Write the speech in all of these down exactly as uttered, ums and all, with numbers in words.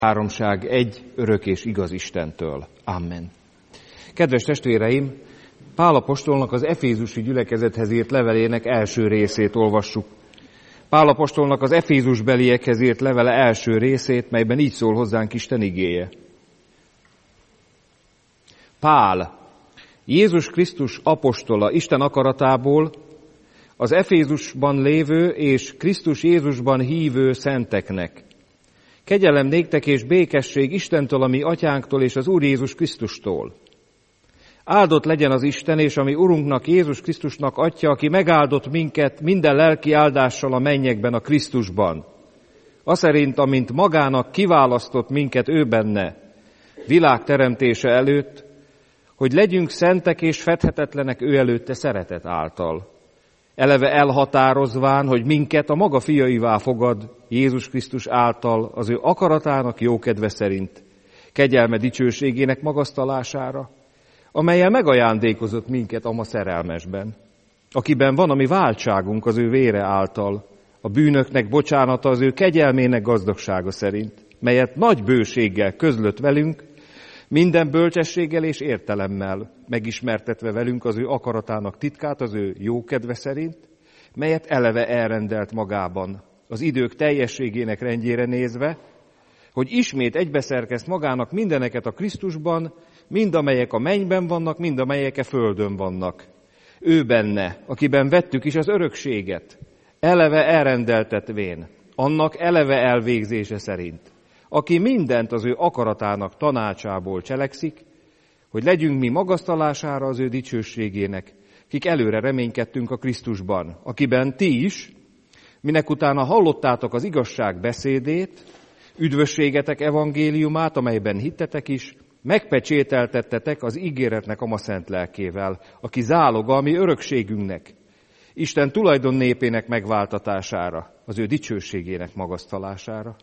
Háromság egy örök és igaz Istentől. Amen. Kedves testvéreim, Pál apostolnak az efézusi gyülekezethez írt levelének első részét olvassuk. Pál apostolnak az efézusbeliekhez írt levele első részét, melyben így szól hozzánk Isten igéje. Pál, Jézus Krisztus apostola Isten akaratából, az Efézusban lévő és Krisztus Jézusban hívő szenteknek. Kegyelem néktek és békesség Istentől, a mi atyánktól és az Úr Jézus Krisztustól. Áldott legyen az Isten és a mi Urunknak, Jézus Krisztusnak Atya, aki megáldott minket minden lelki áldással a mennyekben, a Krisztusban. Aszerint, amint magának kiválasztott minket ő benne, világ teremtése előtt, hogy legyünk szentek és fedhetetlenek ő előtte szeretet által. Eleve elhatározván, hogy minket a maga fiaivá fogad Jézus Krisztus által az ő akaratának jókedve szerint, kegyelme dicsőségének magasztalására, amellyel megajándékozott minket a ma szerelmesben, akiben van a mi váltságunk az ő vére által, a bűnöknek bocsánata az ő kegyelmének gazdagsága szerint, melyet nagy bőséggel közlött velünk, minden bölcsességgel és értelemmel, megismertetve velünk az ő akaratának titkát az ő jó kedve szerint, melyet eleve elrendelt magában, az idők teljességének rendjére nézve, hogy ismét egybeszerkeszt magának mindeneket a Krisztusban, mind amelyek a mennyben vannak, mind amelyek a földön vannak. Ő benne, akiben vettük is az örökséget, eleve elrendeltetvén, annak eleve elvégzése szerint, aki mindent az ő akaratának tanácsából cselekszik, hogy legyünk mi magasztalására az ő dicsőségének, kik előre reménykedtünk a Krisztusban, akiben ti is, minek utána hallottátok az igazság beszédét, üdvösségetek evangéliumát, amelyben hittetek is, megpecsételtettetek az ígéretnek ama szent lelkével, aki záloga a mi örökségünknek, Isten tulajdon népének megváltatására, az ő dicsőségének magasztalására.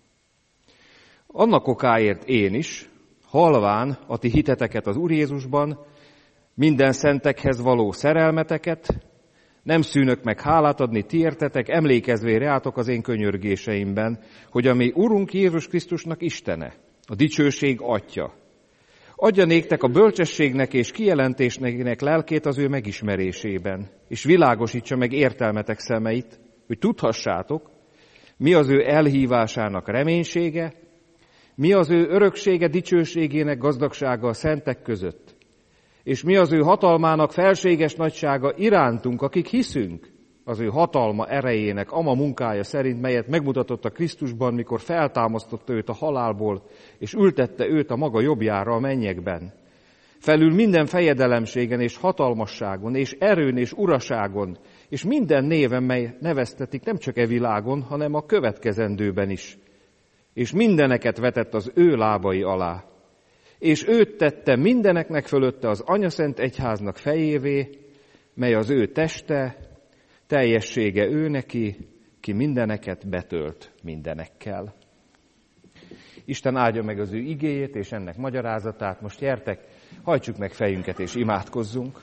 Annak okáért én is, halván a ti hiteteket az Úr Jézusban, minden szentekhez való szerelmeteket, nem szűnök meg hálát adni ti értetek, emlékezvén rátok az én könyörgéseimben, hogy a mi Urunk Jézus Krisztusnak Istene, a dicsőség Atya, adja néktek a bölcsességnek és kijelentésnek lelkét az ő megismerésében, és világosítsa meg értelmetek szemeit, hogy tudhassátok, mi az ő elhívásának reménysége, mi az ő öröksége dicsőségének gazdagsága a szentek között, és mi az ő hatalmának felséges nagysága irántunk, akik hiszünk, az ő hatalma erejének ama munkája szerint, melyet megmutatott a Krisztusban, mikor feltámasztotta őt a halálból, és ültette őt a maga jobbjára a mennyekben. Felül minden fejedelemségen és hatalmasságon, és erőn és uraságon, és minden néven, mely neveztetik nem csak e világon, hanem a következendőben is. És mindeneket vetett az ő lábai alá. És őt tette mindeneknek fölötte az Anyaszent Egyháznak fejévé, mely az ő teste, teljessége ő neki, ki mindeneket betölt mindenekkel. Isten áldja meg az ő igéjét és ennek magyarázatát. Most gyertek, hajtsuk meg fejünket és imádkozzunk.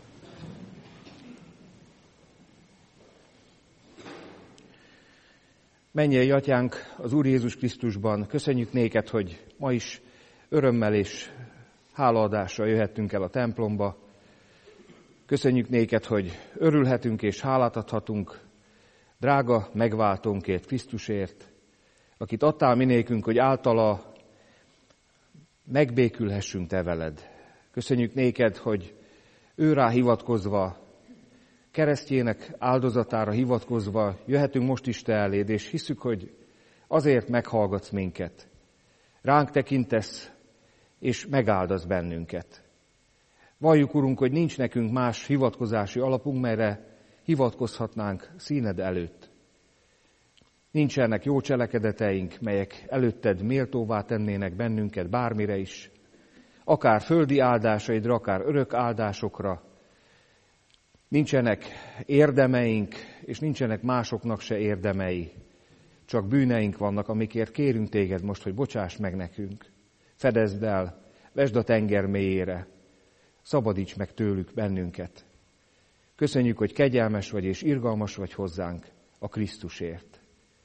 Mennyei Atyánk az Úr Jézus Krisztusban, köszönjük néked, hogy ma is örömmel és hálaadással jöhettünk el a templomba. Köszönjük néked, hogy örülhetünk és hálát adhatunk drága megváltónkért, Krisztusért, akit adtál minékünk, hogy általa megbékülhessünk te veled. Köszönjük néked, hogy ő rá hivatkozva, keresztjének áldozatára hivatkozva jöhetünk most is te eléd, és hiszük, hogy azért meghallgatsz minket. Ránk tekintesz, és megáldasz bennünket. Valljuk, Urunk, hogy nincs nekünk más hivatkozási alapunk, melyre hivatkozhatnánk színed előtt. Nincsenek jó cselekedeteink, melyek előtted méltóvá tennének bennünket bármire is, akár földi áldásaidra, akár örök áldásokra. Nincsenek érdemeink, és nincsenek másoknak se érdemei. Csak bűneink vannak, amikért kérünk téged most, hogy bocsáss meg nekünk. Fedezd el, vesd a tenger mélyére, szabadíts meg tőlük bennünket. Köszönjük, hogy kegyelmes vagy és irgalmas vagy hozzánk a Krisztusért.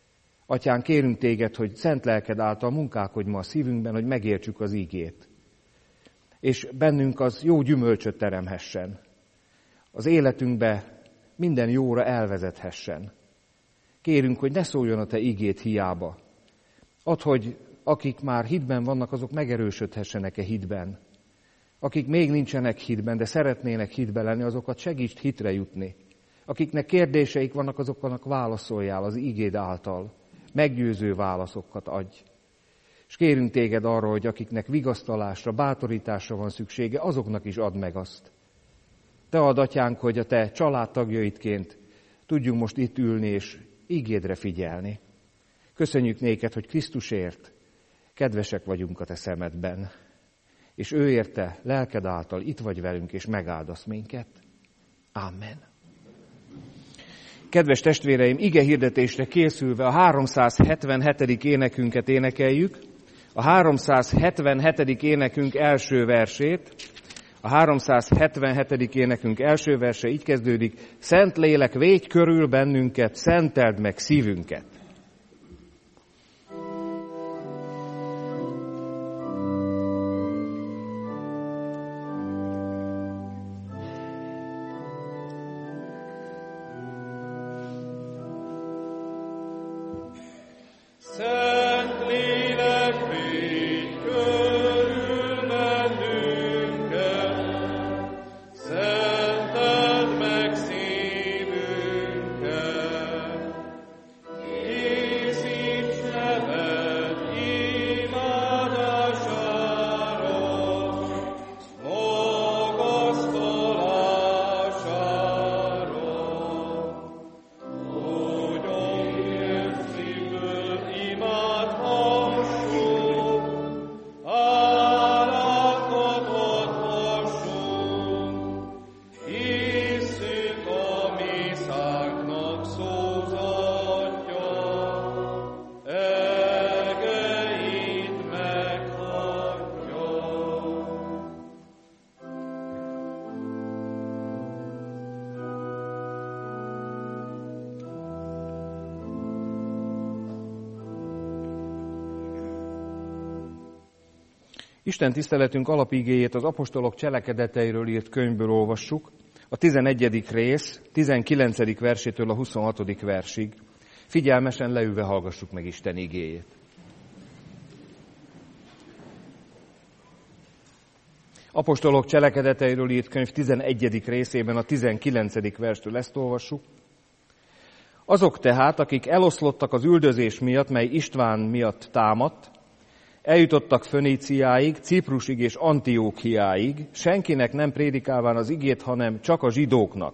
Atyán, kérünk téged, hogy szent lelked által munkálkodj ma a szívünkben, hogy megértsük az ígét. És bennünk az jó gyümölcsöt teremhessen. Az életünkbe minden jóra elvezethessen. Kérünk, hogy ne szóljon a te ígét hiába. Add, hogy akik már hitben vannak, azok megerősödhessenek-e hitben. Akik még nincsenek hitben, de szeretnének hitben lenni, azokat segítsd hitre jutni. Akiknek kérdéseik vannak, azoknak válaszoljál az ígéd által. Meggyőző válaszokat adj. És kérünk téged arra, hogy akiknek vigasztalásra, bátorításra van szüksége, azoknak is add meg azt. Te add, atyánk, hogy a te családtagjaidként tudjunk most itt ülni és ígédre figyelni. Köszönjük néked, hogy Krisztusért kedvesek vagyunk a te szemedben, és ő érte lelked által itt vagy velünk, és megáldasz minket. Amen. Kedves testvéreim, ige hirdetésre készülve a háromszázhetvenhetedik énekünket énekeljük, a háromszázhetvenhetedik énekünk első versét. A háromszázhetvenhetedik énekünk első verse így kezdődik: Szent Lélek, védj körül bennünket, szenteld meg szívünket. Isten tiszteletünk alapigéjét az apostolok cselekedeteiről írt könyvből olvassuk, a tizenegyedik rész, tizenkilencedik versétől a huszonhatodik versig. Figyelmesen leülve hallgassuk meg Isten igéjét. Apostolok cselekedeteiről írt könyv tizenegyedik részében a tizenkilencedik verstől ezt olvassuk. Azok tehát, akik eloszlottak az üldözés miatt, mely István miatt támadt, eljutottak Föníciáig, Ciprusig és Antiókiáig, senkinek nem prédikálván az igét, hanem csak a zsidóknak.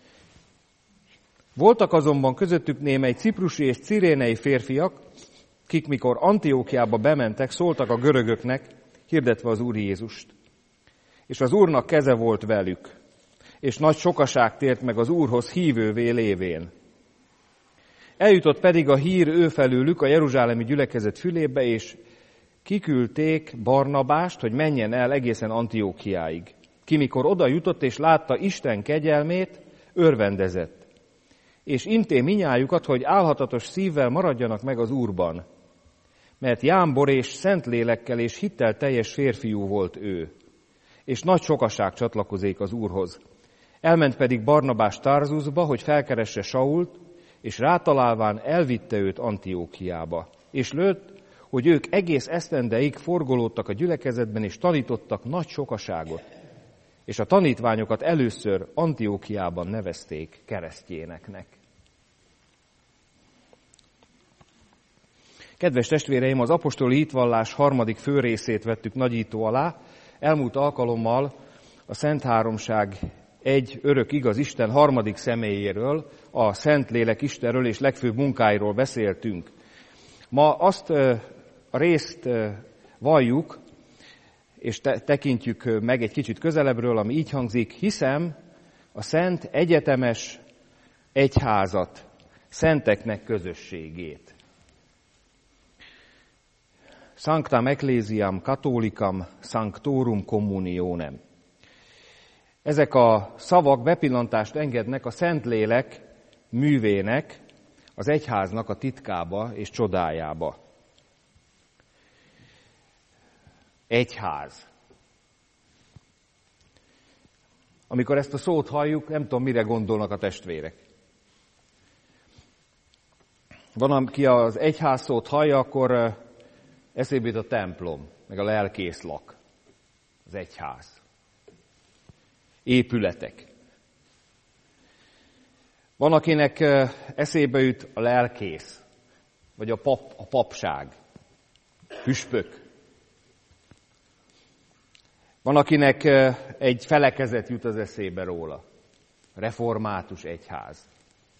Voltak azonban közöttük némely ciprusi és cirénei férfiak, kik mikor Antiókiába bementek, szóltak a görögöknek, hirdetve az Úr Jézust. És az Úrnak keze volt velük, és nagy sokaság tért meg az Úrhoz hívővé lévén. Eljutott pedig a hír őfelőlük a jeruzsálemi gyülekezet fülébe, és kiküldték Barnabást, hogy menjen el egészen Antiókiáig. Ki mikor oda jutott és látta Isten kegyelmét, örvendezett. És inté minnyájukat, hogy álhatatos szívvel maradjanak meg az Úrban. Mert jámbor és szentlélekkel és hittel teljes férfiú volt ő. És nagy sokaság csatlakozék az Úrhoz. Elment pedig Barnabás Tarzusba, hogy felkeresse Sault, és rátalálván elvitte őt Antiókiába. És lőtt, hogy ők egész esztendeig forgolódtak a gyülekezetben, és tanítottak nagy sokaságot. És a tanítványokat először Antiókiában nevezték keresztjéneknek. Kedves testvéreim, az apostoli hitvallás harmadik főrészét vettük nagyító alá. Elmúlt alkalommal a Szent Háromság egy örök igaz Isten harmadik személyéről, a Szentlélek Istenről és legfőbb munkáiról beszéltünk. Ma azt a részt valljuk, és te- tekintjük meg egy kicsit közelebbről, ami így hangzik: hiszem a szent egyetemes egyházat, szenteknek közösségét. Sanctam Ecclesiam Catholicam Sanctorum Communionem. Ezek a szavak bepillantást engednek a Szentlélek művének, az egyháznak a titkába és csodájába. Egyház. Amikor ezt a szót halljuk, nem tudom, mire gondolnak a testvérek. Van, aki az egyház szót hallja, akkor eszébe jut a templom, meg a lelkészlak, az egyház. Épületek. Van, akinek eszébe jut a lelkész, vagy a, pap, a papság, püspök. Van, akinek egy felekezet jut az eszébe róla, református egyház.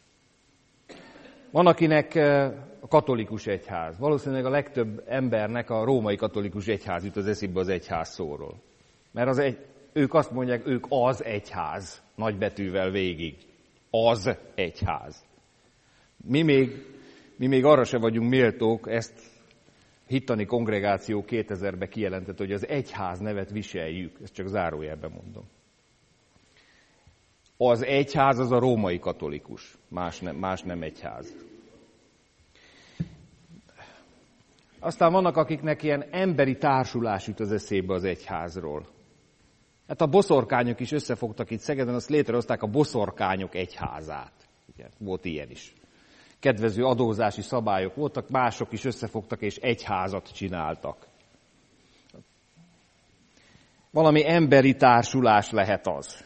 Van, akinek a katolikus egyház. Valószínűleg a legtöbb embernek a római katolikus egyház jut az eszébe az egyház szóról. Mert az egy, ők azt mondják, ők az egyház, nagybetűvel végig. Az egyház. Mi még, mi még arra se vagyunk méltók, ezt hittani kongregáció kétezerben kijelentett, hogy az egyház nevet viseljük. Ezt csak zárójelben mondom. Az egyház az a római katolikus, más nem, más nem egyház. Aztán vannak, akiknek ilyen emberi társulás jut az eszébe az egyházról. Hát a boszorkányok is összefogtak itt Szegeden, azt létrehozták a boszorkányok egyházát. Ugye, volt ilyen is. Kedvező adózási szabályok voltak, mások is összefogtak és egyházat csináltak. Valami emberi társulás lehet az.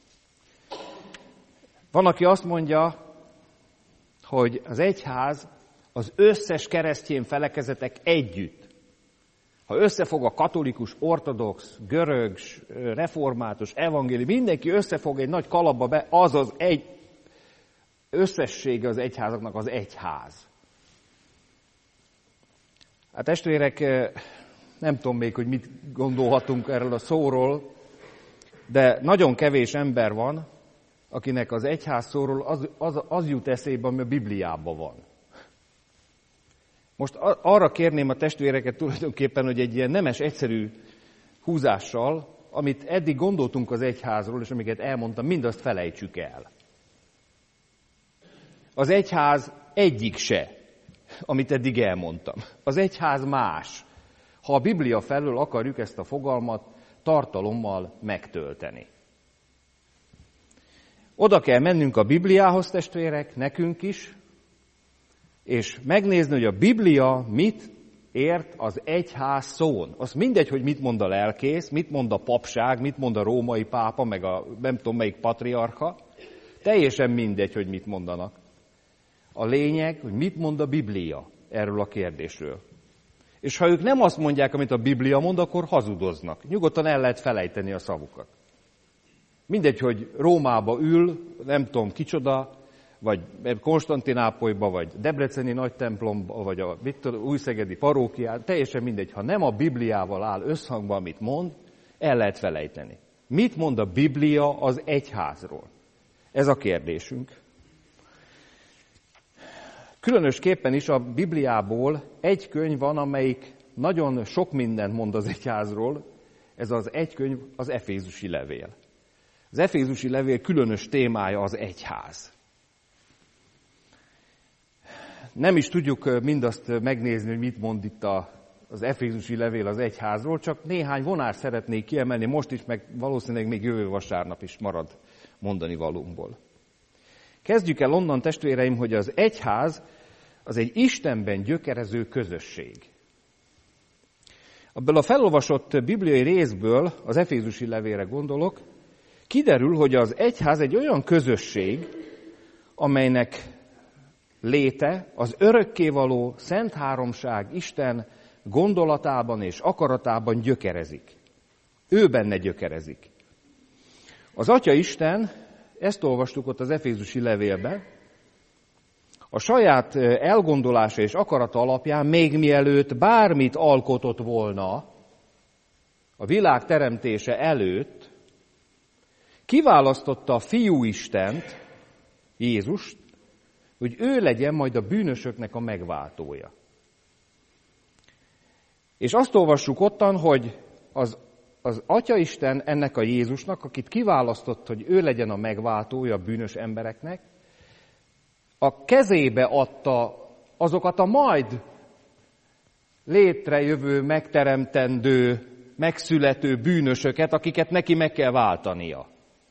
Van, aki azt mondja, hogy az egyház az összes keresztény felekezetek együtt. Ha összefog a katolikus, ortodox, görög, református, evangélium, mindenki összefog egy nagy kalapba be, az az egy összessége az egyházaknak az egyház. Hát testvérek, nem tudom még, hogy mit gondolhatunk erről a szóról, de nagyon kevés ember van, akinek az egyház szóról az, az, az jut eszébe, ami a Bibliában van. Most arra kérném a testvéreket tulajdonképpen, hogy egy ilyen nemes, egyszerű húzással, amit eddig gondoltunk az egyházról, és amiket elmondtam, mindazt felejtsük el. Az egyház egyik se, amit eddig elmondtam. Az egyház más, ha a Biblia felől akarjuk ezt a fogalmat tartalommal megtölteni. Oda kell mennünk a Bibliához, testvérek, nekünk is, és megnézni, hogy a Biblia mit ért az egyház szón. Az mindegy, hogy mit mond a lelkész, mit mond a papság, mit mond a római pápa, meg a nem tudom melyik patriarcha. Teljesen mindegy, hogy mit mondanak. A lényeg, hogy mit mond a Biblia erről a kérdésről. És ha ők nem azt mondják, amit a Biblia mond, akkor hazudoznak. Nyugodtan el lehet felejteni a szavukat. Mindegy, hogy Rómába ül, nem tudom kicsoda, vagy Konstantinápolyba, vagy Debreceni nagy templomba, vagy a újszegedi parókián, teljesen mindegy, ha nem a Bibliával áll összhangban, amit mond, el lehet felejteni. Mit mond a Biblia az egyházról? Ez a kérdésünk. Különösképpen is a Bibliából egy könyv van, amelyik nagyon sok mindent mond az egyházról, ez az egy könyv az Efézusi levél. Az Efézusi levél különös témája az egyház. Nem is tudjuk mindazt megnézni, hogy mit mond itt az Efézusi levél az egyházról, csak néhány vonást szeretnék kiemelni most is, meg valószínűleg még jövő vasárnap is marad mondani valónkból. Kezdjük el onnan, testvéreim, hogy az egyház az egy Istenben gyökerező közösség. Ebből a felolvasott bibliai részből, az Efézusi levélre gondolok, kiderül, hogy az egyház egy olyan közösség, amelynek léte az örökkévaló Szent Háromság Isten gondolatában és akaratában gyökerezik. Ő benne gyökerezik. Az Atya Isten, ezt olvastuk ott az Efézusi levélben, a saját elgondolása és akarata alapján még mielőtt bármit alkotott volna a világ teremtése előtt, kiválasztotta a Fiú Istent, Jézust, hogy ő legyen majd a bűnösöknek a megváltója. És azt olvassuk ottan, hogy az, az Atya Isten ennek a Jézusnak, akit kiválasztott, hogy ő legyen a megváltója a bűnös embereknek, a kezébe adta azokat a majd létrejövő, megteremtendő, megszülető bűnösöket, akiket neki meg kell váltania.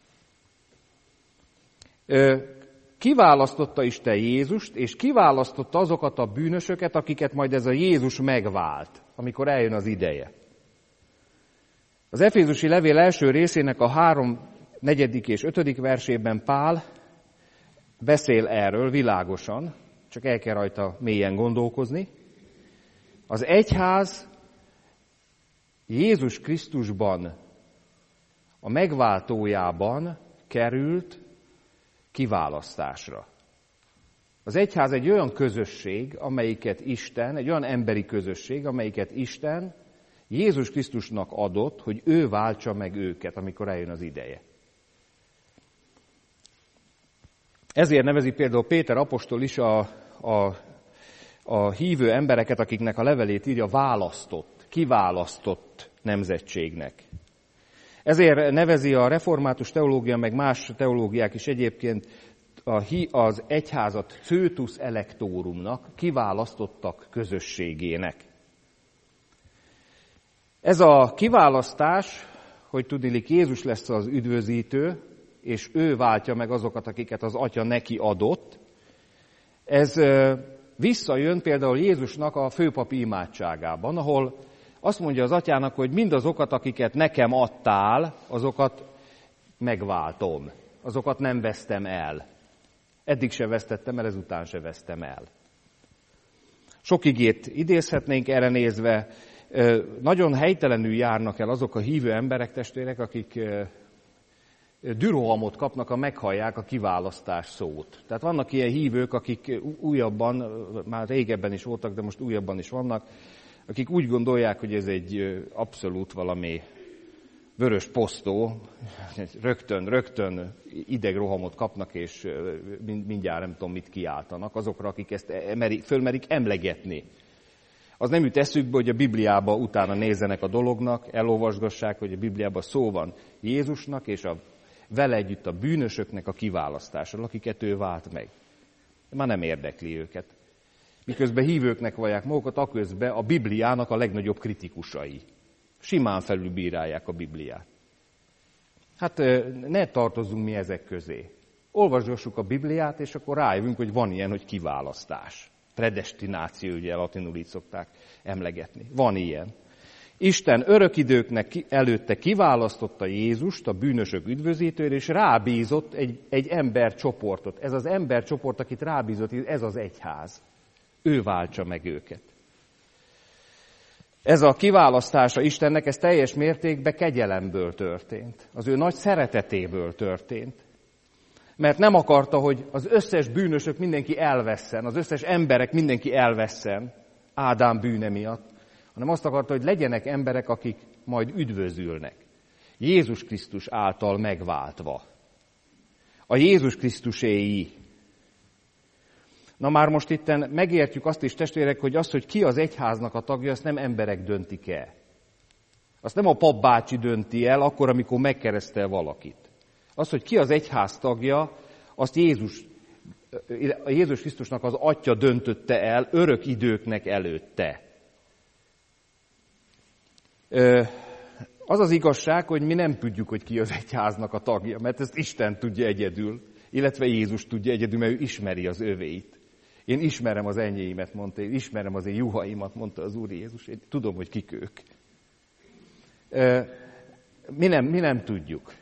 Kiválasztotta Isten Jézust, és kiválasztotta azokat a bűnösöket, akiket majd ez a Jézus megvált, amikor eljön az ideje. Az Efézusi levél első részének a három, negyedik és ötödik versében Pál beszél erről világosan, csak el kell rajta mélyen gondolkozni. Az egyház Jézus Krisztusban, a megváltójában került kiválasztásra. Az egyház egy olyan közösség, amelyiket Isten, egy olyan emberi közösség, amelyiket Isten Jézus Krisztusnak adott, hogy ő váltsa meg őket, amikor eljön az ideje. Ezért nevezi például Péter apostol is a, a, a hívő embereket, akiknek a levelét írja, választott, kiválasztott nemzetségnek. Ezért nevezi a református teológia, meg más teológiák is egyébként az egyházat Foetus electorumnak, kiválasztottak közösségének. Ez a kiválasztás, hogy tudniillik Jézus lesz az üdvözítő, és ő váltja meg azokat, akiket az Atya neki adott, ez visszajön például Jézusnak a főpapi imádságában, ahol azt mondja az Atyának, hogy mindazokat, akiket nekem adtál, azokat megváltom, azokat nem vesztem el. Eddig se vesztettem el, ezután se vesztem el. Sok igét idézhetnénk erre nézve. Nagyon helytelenül járnak el azok a hívő emberek, testvérek, akik dürohamot kapnak, ha meghallják a kiválasztás szót. Tehát vannak ilyen hívők, akik újabban, már régebben is voltak, de most újabban is vannak, akik úgy gondolják, hogy ez egy abszolút valami vörös posztó, rögtön, rögtön idegrohamot kapnak, és mindjárt nem tudom mit kiáltanak azokra, akik ezt emerik, fölmerik emlegetni. Az nem jut eszükbe, hogy a Bibliába utána nézzenek a dolognak, elolvasgassák, hogy a Bibliában szó van Jézusnak, és a, vele együtt a bűnösöknek a kiválasztásról, akiket ő vált meg. Már nem érdekli őket. Miközben hívőknek vallják magukat, aközben a Bibliának a legnagyobb kritikusai. Simán felülbírálják a Bibliát. Hát ne tartozzunk mi ezek közé. Olvasgassuk a Bibliát, és akkor rájövünk, hogy van ilyen, hogy kiválasztás. Predestináció, ugye latinul így szokták emlegetni. Van ilyen. Isten örök időknek előtte kiválasztotta Jézust, a bűnösök üdvözítőre, és rábízott egy, egy embercsoportot. Ez az embercsoport, akit rábízott, ez az egyház. Ő váltsa meg őket. Ez a kiválasztása Istennek, ez teljes mértékben kegyelemből történt. Az ő nagy szeretetéből történt. Mert nem akarta, hogy az összes bűnösök mindenki elvesszen, az összes emberek mindenki elvesszen Ádám bűne miatt, hanem azt akarta, hogy legyenek emberek, akik majd üdvözülnek. Jézus Krisztus által megváltva. A Jézus Krisztuséi. Na már most itten megértjük azt is, testvérek, hogy az, hogy ki az egyháznak a tagja, azt nem emberek döntik el. Azt nem a papbácsi dönti el, akkor, amikor megkeresztel valakit. Az, hogy ki az egyház tagja, azt Jézus, a Jézus Krisztusnak az Atya döntötte el örök időknek előtte. Az az igazság, hogy mi nem tudjuk, hogy ki az egyháznak a tagja, mert ezt Isten tudja egyedül, illetve Jézus tudja egyedül, mert ő ismeri az övéit. Én ismerem az enyéimet, mondta, én ismerem az én juhaimat, mondta az Úr Jézus, én tudom, hogy kik ők. Mi nem, mi nem tudjuk.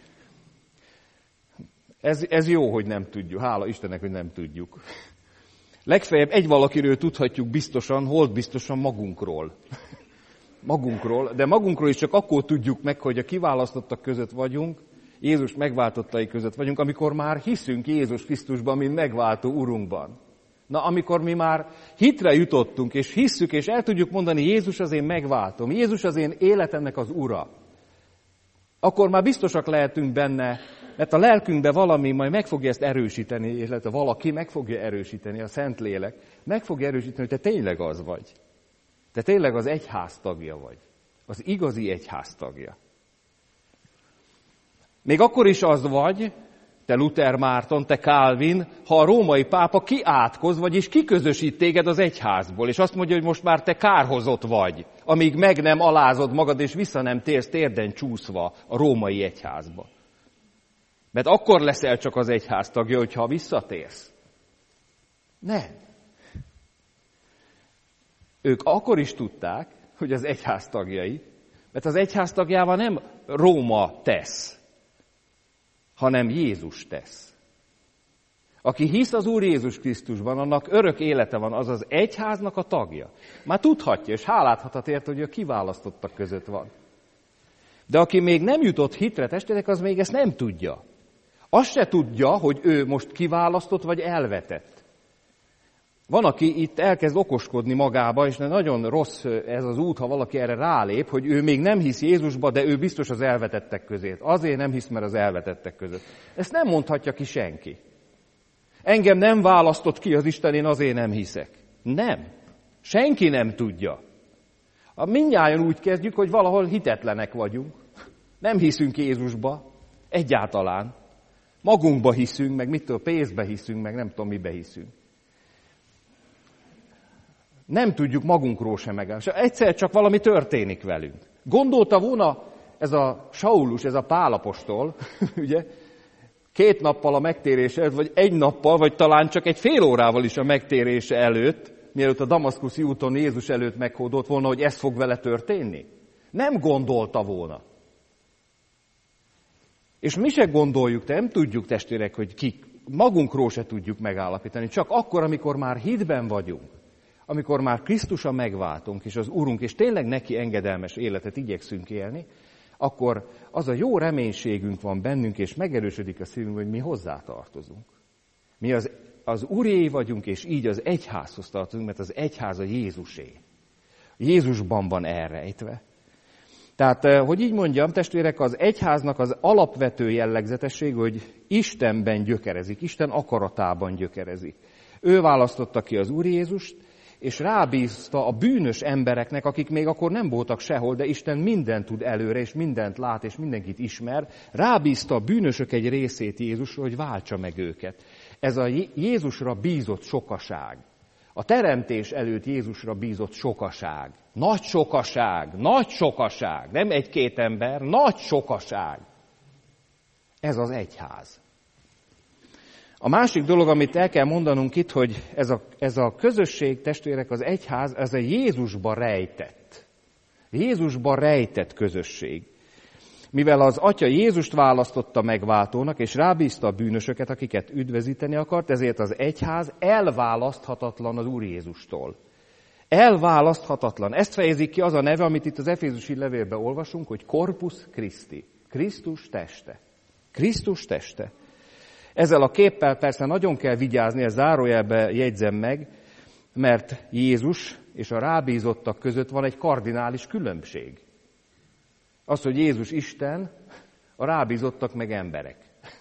Ez, ez jó, hogy nem tudjuk. Hála Istennek, hogy nem tudjuk. Legfeljebb egy valakiről tudhatjuk biztosan, holt biztosan magunkról. Magunkról, de magunkról is csak akkor tudjuk meg, hogy a kiválasztottak között vagyunk, Jézus megváltottai között vagyunk, amikor már hiszünk Jézus Krisztusban, mint megváltó Urunkban. Na, amikor mi már hitre jutottunk, és hisszük, és el tudjuk mondani, Jézus az én megváltom, Jézus az én életemnek az Ura, akkor már biztosak lehetünk benne, mert a lelkünkben valami majd meg fogja ezt erősíteni, illetve valaki meg fogja erősíteni, a Szentlélek, meg fogja erősíteni, hogy te tényleg az vagy. Te tényleg az egyház tagja vagy. Az igazi egyház tagja. Még akkor is az vagy, te Luther Márton, te Calvin, ha a római pápa kiátkoz, vagyis kiközösít téged az egyházból, és azt mondja, hogy most már te kárhozott vagy, amíg meg nem alázod magad, és vissza nem térsz térden csúszva a római egyházba. Mert akkor leszel csak az egyház tagja, hogyha visszatérsz. Nem. Ők akkor is tudták, hogy az egyház tagjai, mert az egyház tagjával nem Róma tesz, hanem Jézus tesz. Aki hisz az Úr Jézus Krisztusban, annak örök élete van, az az egyháznak a tagja. Már tudhatja, és hálát adhat érte, hogy a kiválasztottak között van. De aki még nem jutott hitre, testvérek, az még ezt nem tudja. Azt se tudja, hogy ő most kiválasztott vagy elvetett. Van, aki itt elkezd okoskodni magába, és nagyon rossz ez az út, ha valaki erre rálép, hogy ő még nem hisz Jézusba, de ő biztos az elvetettek közé. Azért nem hisz, mert az elvetettek között. Ezt nem mondhatja ki senki. Engem nem választott ki az Isten, én azért nem hiszek. Nem. Senki nem tudja. Mindnyájan úgy kezdjük, hogy valahol hitetlenek vagyunk. Nem hiszünk Jézusba. Egyáltalán. Magunkba hiszünk, meg mitől pénzbe hiszünk, meg nem tudom, mibe hiszünk. Nem tudjuk magunkról sem megállni. Egyszer csak valami történik velünk. Gondolta volna ez a Saulus, ez a Pál apostol, ugye, két nappal a megtérése előtt, vagy egy nappal, vagy talán csak egy fél órával is a megtérése előtt, mielőtt a damaszkuszi úton Jézus előtt meghódolt volna, hogy ez fog vele történni? Nem gondolta volna. És mi se gondoljuk, nem tudjuk, testvérek, hogy kik, magunkról se tudjuk megállapítani. Csak akkor, amikor már hitben vagyunk, amikor már Krisztusa megváltunk, és az Urunk, és tényleg neki engedelmes életet igyekszünk élni, akkor az a jó reménységünk van bennünk, és megerősödik a szívünk, hogy mi hozzátartozunk. Mi az, az Uréi vagyunk, és így az egyházhoz tartozunk, mert az egyház a Jézusé. Jézusban van elrejtve. Tehát, hogy így mondjam, testvérek, az egyháznak az alapvető jellegzetesség, hogy Istenben gyökerezik, Isten akaratában gyökerezik. Ő választotta ki az Úr Jézust, és rábízta a bűnös embereknek, akik még akkor nem voltak sehol, de Isten mindent tud előre, és mindent lát, és mindenkit ismer, rábízta a bűnösök egy részét Jézusra, hogy váltsa meg őket. Ez a Jézusra bízott sokaság. A teremtés előtt Jézusra bízott sokaság. Nagy sokaság, nagy sokaság. Nem egy-két ember, nagy sokaság. Ez az egyház. A másik dolog, amit el kell mondanunk itt, hogy ez a, ez a közösség, testvérek, az egyház, ez a Jézusba rejtett. Jézusba rejtett közösség. Mivel az Atya Jézust választotta megváltónak, és rábízta a bűnösöket, akiket üdvözíteni akart, ezért az egyház elválaszthatatlan az Úr Jézustól. Elválaszthatatlan. Ezt fejezik ki az a neve, amit itt az Efézusi levélben olvasunk, hogy Corpus Christi. Krisztus teste. Krisztus teste. Ezzel a képpel persze nagyon kell vigyázni, ezt zárójelbe jegyzem meg, mert Jézus és a rábízottak között van egy kardinális különbség. Az, hogy Jézus Isten, a rábízottak meg emberek.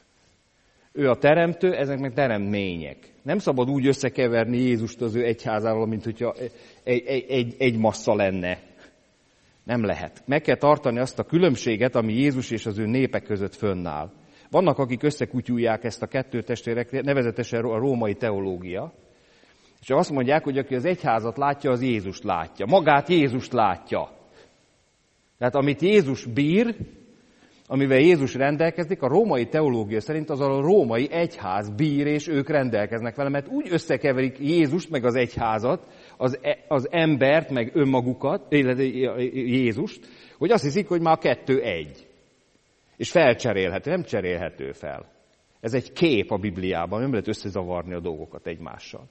Ő a teremtő, ezek meg teremtmények. Nem szabad úgy összekeverni Jézust az ő egyházával, mint hogyha egy, egy, egy, egy massza lenne. Nem lehet. Meg kell tartani azt a különbséget, ami Jézus és az ő népe között fönnáll. Vannak, akik összekutyulják ezt a kettő testvérek, nevezetesen a római teológia, és azt mondják, hogy aki az egyházat látja, az Jézust látja. Magát Jézust látja. Tehát amit Jézus bír, amivel Jézus rendelkezik, a római teológia szerint az a római egyház bír, és ők rendelkeznek vele, mert úgy összekeverik Jézust, meg az egyházat, az, az embert, meg önmagukat, illetve Jézust, hogy azt hiszik, hogy már a kettő egy. És felcserélhető, nem cserélhető fel. Ez egy kép a Bibliában, nem lehet összezavarni a dolgokat egymással.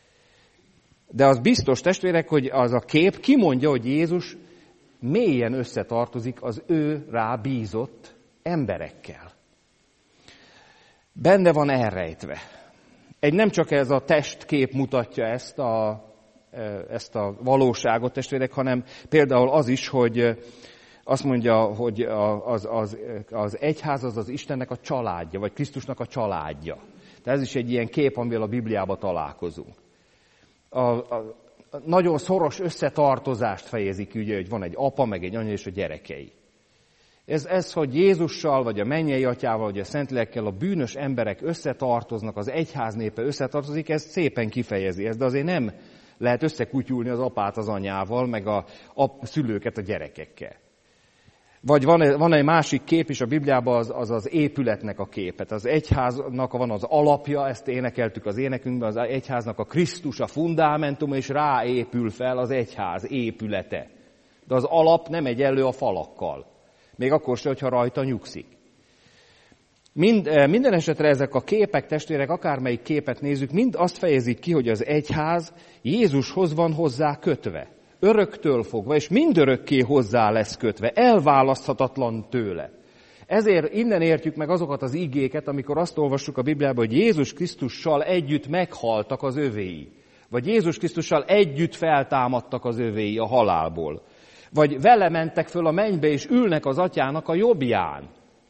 De az biztos, testvérek, hogy az a kép kimondja, hogy Jézus mélyen összetartozik az ő rá bízott emberekkel. Benne van elrejtve. Egy nem csak ez a testkép mutatja ezt a, ezt a valóságot, testvérek, hanem például az is, hogy azt mondja, hogy az, az, az egyház az az Istennek a családja, vagy Krisztusnak a családja. Tehát ez is egy ilyen kép, amivel a Bibliában találkozunk. A, a, nagyon szoros összetartozást fejezik, ugye, hogy van egy apa, meg egy anya és a gyerekei. Ez, ez, hogy Jézussal, vagy a mennyei atyával, vagy a Szentlélekkel a bűnös emberek összetartoznak, az egyház népe összetartozik, ez szépen kifejezi ezt, de azért nem lehet összekutyulni az apát az anyával, meg a, a szülőket a gyerekekkel. Vagy van, van egy másik kép is a Bibliában, az, az az épületnek a képet. Az egyháznak van az alapja, ezt énekeltük az énekünkben, az egyháznak a Krisztus, a fundamentum, és ráépül fel az egyház épülete. De az alap nem egyenlő a falakkal. Még akkor sem, hogyha rajta nyugszik. Mind, minden esetre ezek a képek, testvérek, akármelyik képet nézzük, mind azt fejezik ki, hogy az egyház Jézushoz van hozzá kötve. Öröktől fogva, és mindörökké hozzá lesz kötve, elválaszthatatlan tőle. Ezért innen értjük meg azokat az igéket, amikor azt olvassuk a Bibliában, hogy Jézus Krisztussal együtt meghaltak az övéi. Vagy Jézus Krisztussal együtt feltámadtak az övéi a halálból. Vagy vele mentek föl a mennybe, és ülnek az atyának a jobbján.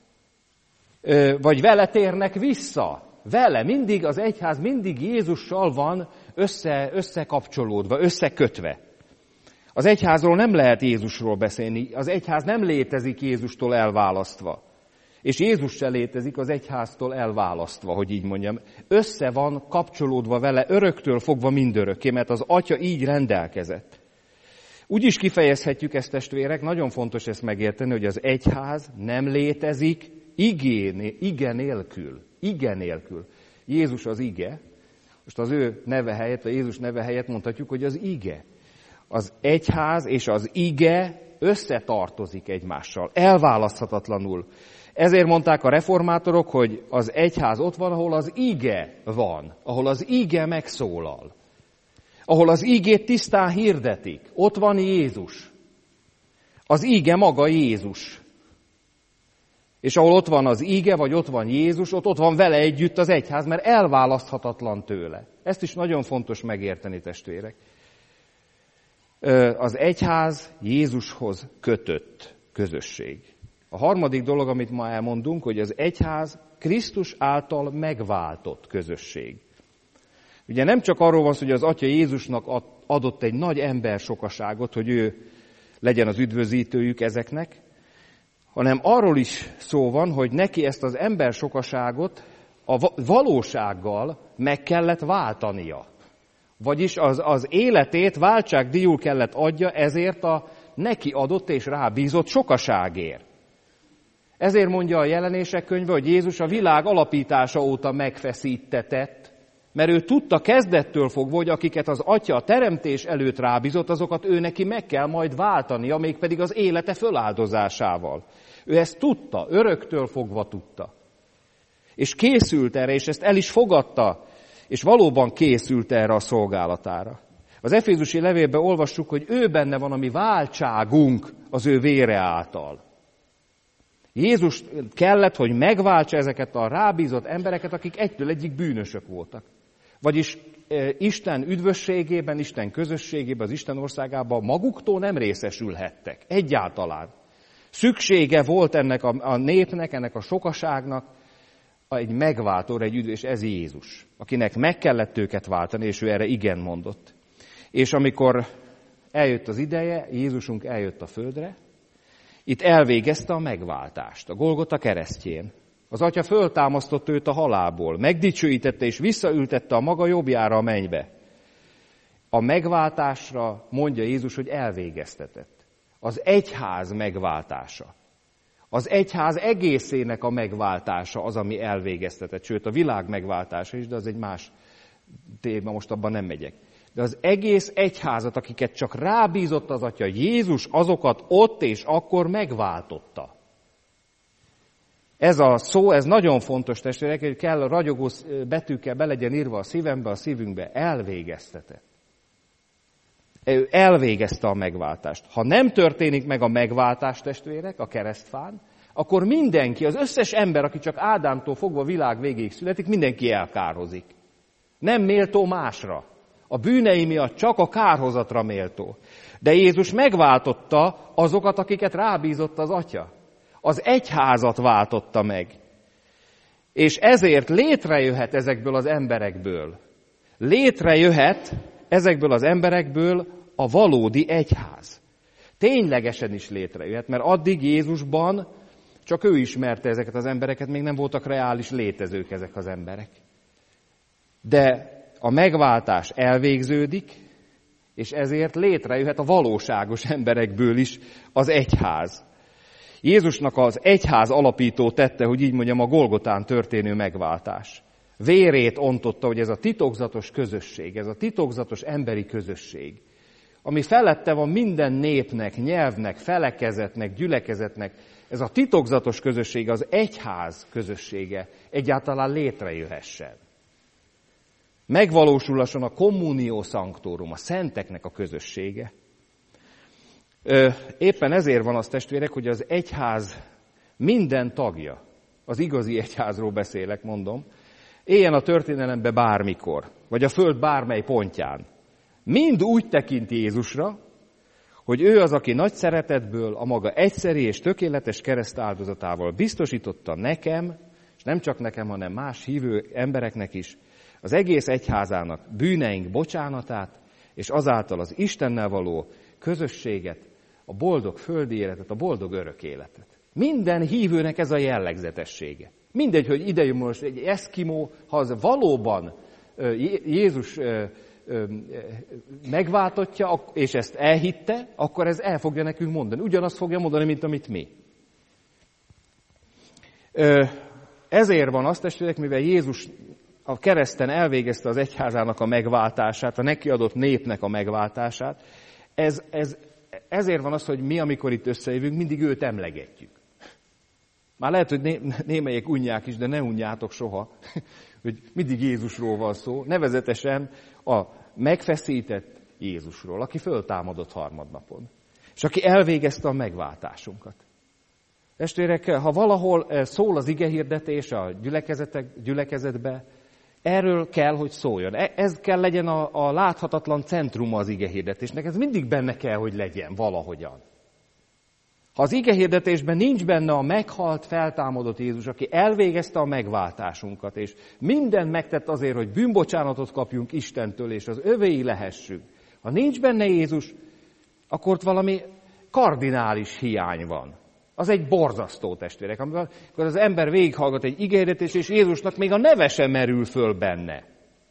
Vagy vele térnek vissza. Vele, mindig az egyház mindig Jézussal van össze, összekapcsolódva, összekötve. Az egyházról nem lehet Jézusról beszélni, az egyház nem létezik Jézustól elválasztva. És Jézus se létezik az egyháztól elválasztva, hogy így mondjam. Össze van kapcsolódva vele öröktől fogva mindörökké, mert az atya így rendelkezett. Úgy is kifejezhetjük ezt, testvérek, nagyon fontos ezt megérteni, hogy az egyház nem létezik igé, ige nélkül. Ige nélkül. Jézus az ige. Most az ő neve helyett, vagy Jézus neve helyett mondhatjuk, hogy az ige. Az egyház és az ige összetartozik egymással, elválaszthatatlanul. Ezért mondták a reformátorok, hogy az egyház ott van, ahol az ige van, ahol az ige megszólal. Ahol az ígét tisztán hirdetik, ott van Jézus. Az íge maga Jézus. És ahol ott van az íge, vagy ott van Jézus, ott, ott van vele együtt az egyház, mert elválaszthatatlan tőle. Ezt is nagyon fontos megérteni, testvérek. Az egyház Jézushoz kötött közösség. A harmadik dolog, amit ma elmondunk, hogy az egyház Krisztus által megváltott közösség. Ugye nem csak arról van szó, hogy az Atya Jézusnak adott egy nagy ember sokaságot, hogy ő legyen az üdvözítőjük ezeknek, hanem arról is szó van, hogy neki ezt az ember sokaságot a valósággal meg kellett váltania. Vagyis az, az életét váltságdíjul kellett adja ezért a neki adott és rábízott sokaságért. Ezért mondja a Jelenések könyve, hogy Jézus a világ alapítása óta megfeszítetett, mert ő tudta kezdettől fogva, hogy akiket az Atya a teremtés előtt rábízott, azokat ő neki meg kell majd váltania, mégpedig az élete föláldozásával. Ő ezt tudta, öröktől fogva tudta. És készült erre, és ezt el is fogadta, és valóban készült erre a szolgálatára. Az Efézusi levélben olvassuk, hogy ő benne van a mi váltságunk az ő vére által. Jézus kellett, hogy megváltsa ezeket a rábízott embereket, akik egytől egyik bűnösök voltak. Vagyis e, Isten üdvösségében, Isten közösségében, az Isten országában maguktól nem részesülhettek. Egyáltalán. Szüksége volt ennek a, a népnek, ennek a sokaságnak egy megváltóra, egy üdv, és ez Jézus, akinek meg kellett őket váltani, és ő erre igen mondott. És amikor eljött az ideje, Jézusunk eljött a földre, itt elvégezte a megváltást, a Golgota keresztjén. Az Atya föltámasztott őt a halálból, megdicsőítette és visszaültette a maga jobbjára a mennybe. A megváltásra mondja Jézus, hogy elvégeztetett. Az egyház megváltása. Az egyház egészének a megváltása az, ami elvégeztetett. Sőt, a világ megváltása is, de az egy más téma, most abban nem megyek. De az egész egyházat, akiket csak rábízott az Atya, Jézus azokat ott és akkor megváltotta. Ez a szó, ez nagyon fontos, testvérek, hogy kell a ragyogó betűkkel be legyen írva a szívembe, a szívünkbe, elvégeztetett. Ő elvégezte a megváltást. Ha nem történik meg a megváltás, testvérek, a keresztfán, akkor mindenki, az összes ember, aki csak Ádámtól fogva világ végéig születik, mindenki elkározik. Nem méltó másra. A bűnei miatt csak a kárhozatra méltó. De Jézus megváltotta azokat, akiket rábízott az Atya. Az egyházat váltotta meg. És ezért létrejöhet ezekből az emberekből. Létrejöhet ezekből az emberekből a valódi egyház. Ténylegesen is létrejöhet, mert addig Jézusban Csak ő ismerte ezeket az embereket, még nem voltak reális létezők ezek az emberek. De a megváltás elvégződik, és ezért létrejöhet a valóságos emberekből is az egyház. Jézusnak az egyház alapító tette, hogy így mondjam, a Golgotán történő megváltás. Vérét ontotta, hogy ez a titokzatos közösség, ez a titokzatos emberi közösség, ami felette van minden népnek, nyelvnek, felekezetnek, gyülekezetnek, ez a titokzatos közösség, az egyház közössége egyáltalán létrejöhessen. Megvalósulhasson a communio sanctorum, a szenteknek a közössége. Éppen ezért van az, testvérek, hogy az egyház minden tagja, az igazi egyházról beszélek, mondom, éljen a történelembe bármikor, vagy a föld bármely pontján, mind úgy tekinti Jézusra, hogy ő az, aki nagy szeretetből a maga egyszeri és tökéletes kereszt áldozatával biztosította nekem, és nem csak nekem, hanem más hívő embereknek is, az egész egyházának bűneink bocsánatát, és azáltal az Istennel való közösséget, a boldog földi életet, a boldog örök életet. Minden hívőnek ez a jellegzetessége. Mindegy, hogy ide jön most egy eszkimó, ha az valóban Jézus megváltottja, és ezt elhitte, akkor ez el fogja nekünk mondani. Ugyanazt fogja mondani, mint amit mi. Ezért van azt, testvérek, mivel Jézus a kereszten elvégezte az egyházának a megváltását, a neki adott népnek a megváltását, ez, ez, ezért van az, hogy mi, amikor itt összejövünk, mindig őt emlegetjük. Már lehet, hogy né, némelyek unják is, de ne unjátok soha, hogy mindig Jézusról van szó, nevezetesen a megfeszített Jézusról, aki föltámadott harmadnapon, és aki elvégezte a megváltásunkat. Testvérek, ha valahol szól az igehirdetés a gyülekezetbe, erről kell, hogy szóljon. Ez kell legyen a, a láthatatlan centruma az igehirdetésnek. Ez mindig benne kell, hogy legyen valahogyan. Ha az igehirdetésben nincs benne a meghalt, feltámadott Jézus, aki elvégezte a megváltásunkat, és mindent megtett azért, hogy bűnbocsánatot kapjunk Istentől, és az övéi lehessünk. Ha nincs benne Jézus, akkor ott valami kardinális hiány van. Az egy borzasztó, testvérek, amikor az ember végighallgat egy igehirdetést, és Jézusnak még a neve sem merül föl benne.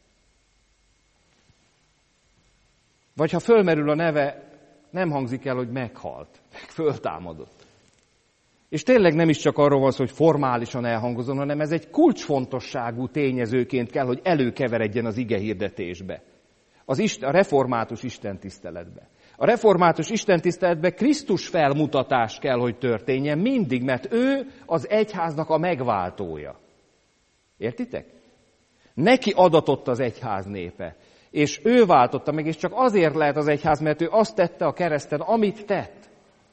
Vagy ha fölmerül a neve, nem hangzik el, hogy meghalt, meg föltámadott. És tényleg nem is csak arról van szó, hogy formálisan elhangozon, hanem ez egy kulcsfontosságú tényezőként kell, hogy előkeveredjen az igehirdetésbe. Az Isten, a református istentiszteletbe. A református istentiszteletben Krisztus felmutatás kell, hogy történjen mindig, mert ő az egyháznak a megváltója. Értitek? Neki adatott az egyház népe, és ő váltotta meg, és csak azért lehet az egyház, mert ő azt tette a kereszten, amit tett.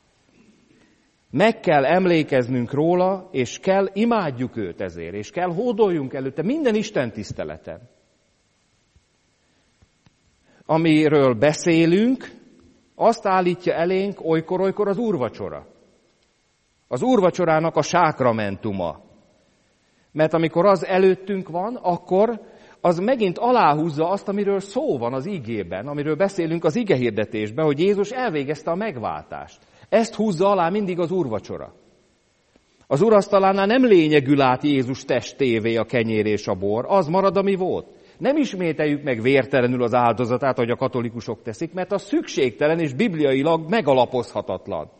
Meg kell emlékeznünk róla, és kell imádjuk őt ezért, és kell hódoljunk előtte minden istentiszteleten. Amiről beszélünk, azt állítja elénk olykor-olykor az úrvacsora. Az úrvacsorának a sákramentuma. Mert amikor az előttünk van, akkor az megint aláhúzza azt, amiről szó van az igében, amiről beszélünk az igehirdetésben, hogy Jézus elvégezte a megváltást. Ezt húzza alá mindig az úrvacsora. Az urasztalánál nem lényegül át Jézus testévé a kenyér és a bor, az marad, ami volt. Nem ismételjük meg vértelenül az áldozatát, ahogy a katolikusok teszik, mert az szükségtelen és bibliailag megalapozhatatlan.